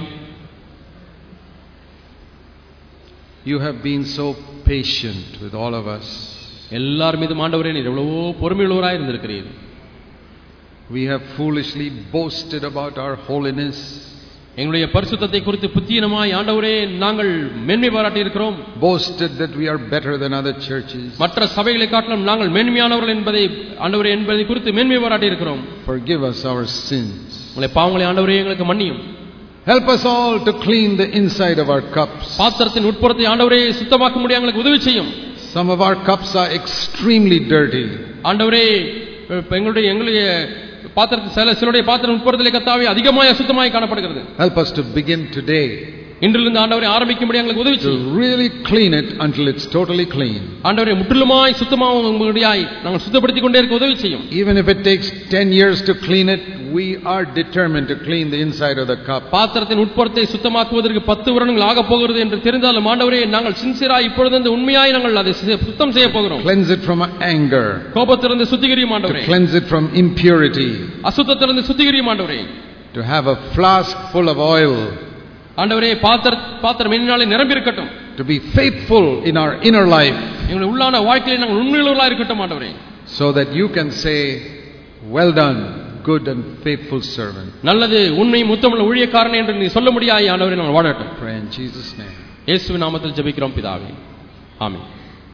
S1: you have been so patient with all of us.
S2: எல்லார் மீதும் ஆண்டவரே நீர் எவ்வளவோ பொறுமையுள்ளவராய் இருந்திருக்கிறீர்.
S1: We have foolishly boasted about our holiness.
S2: எங்களுடைய பரிசுத்தத்தை குறித்து புத்தியனமாய் ஆண்டவரே நாங்கள் மேன்மை பாராட்டி இருக்கிறோம்.
S1: Boasted that we are better than other churches.
S2: மற்ற சபைகளை காட்டிலும் நாங்கள் மேன்மையானவர்கள் என்பதை ஆண்டவரே என்பதை குறித்து மேன்மை பாராட்டி இருக்கிறோம்.
S1: Forgive us our sins.
S2: உங்களுடைய பாவங்களை ஆண்டவரே எங்களுக்கு மன்னியும்.
S1: Help us all to clean the inside of our cups.
S2: பாத்திரத்தின் உட்புறத்தை ஆண்டவரே சுத்தமாக்க முடிய எங்களுக்கு உதவி செய்யும்.
S1: Some of our cups are extremely dirty.
S2: ஆண்டவரே எங்களுடைய எங்களுடைய பாத்திரத்தின் சில சிலருடைய பாத்திரம் உட்புறத்திலே கர்த்தாவே அதிகமாய் அசுத்தமாய் காணப்படுகிறது.
S1: Help us to begin today.
S2: இன்றிலிருந்து ஆண்டவரே ஆரம்பிக்கும்படி எங்களுக்கு உதவி செய்யும்.
S1: To really clean it until it's totally clean.
S2: ஆண்டவரே முற்றிலுமாய் சுத்தமாகும்படியாய் நாங்கள் சுத்தப்படுத்திக் கொண்டே இருக்க உதவி செய்யும்.
S1: Even if it takes ten years to clean it, we are determined to clean the inside of the cup.
S2: பாத்திரத்தின் உட்புறத்தை சுத்தமாக்குவதற்கு பத்து வருடங்கள் ஆக போகிறது என்று தெரிந்தாலும் ஆண்டவரே நாங்கள் சின்சியராய் இப்பொழுது உண்மையாய் நாங்கள் அதை சுத்தம் செய்ய போகிறோம்.
S1: Cleanse it from anger.
S2: கோபத்திலிருந்து சுத்திகரியும் ஆண்டவரே.
S1: To cleanse it from impurity.
S2: அசுத்தத்திலிருந்து சுத்திகரியும் ஆண்டவரே.
S1: To have a flask full of oil.
S2: ஆண்டவரே பாத்திர பாத்திரம் என்னாலே நிரம்பி இருக்கட்டும்.
S1: To be faithful in our inner life.
S2: எங்களுடைய உள்ளான வாழ்க்கையிலே நாங்கள் உண்மையுள்ளவர்களாய் இருக்கட்டும் ஆண்டவரே.
S1: So that you can say, well done, good and faithful servant.
S2: நல்லது உண்மை முத்தமுள்ள ஊழியக்காரன் என்று நீ சொல்ல முடியாய் ஆண்டவரே நாங்கள் வாழட்டும்.
S1: Pray in Jesus name.
S2: இயேசுவின் நாமத்தில் ஜெபிக்கிறோம் பிதாவே. ஆமென்.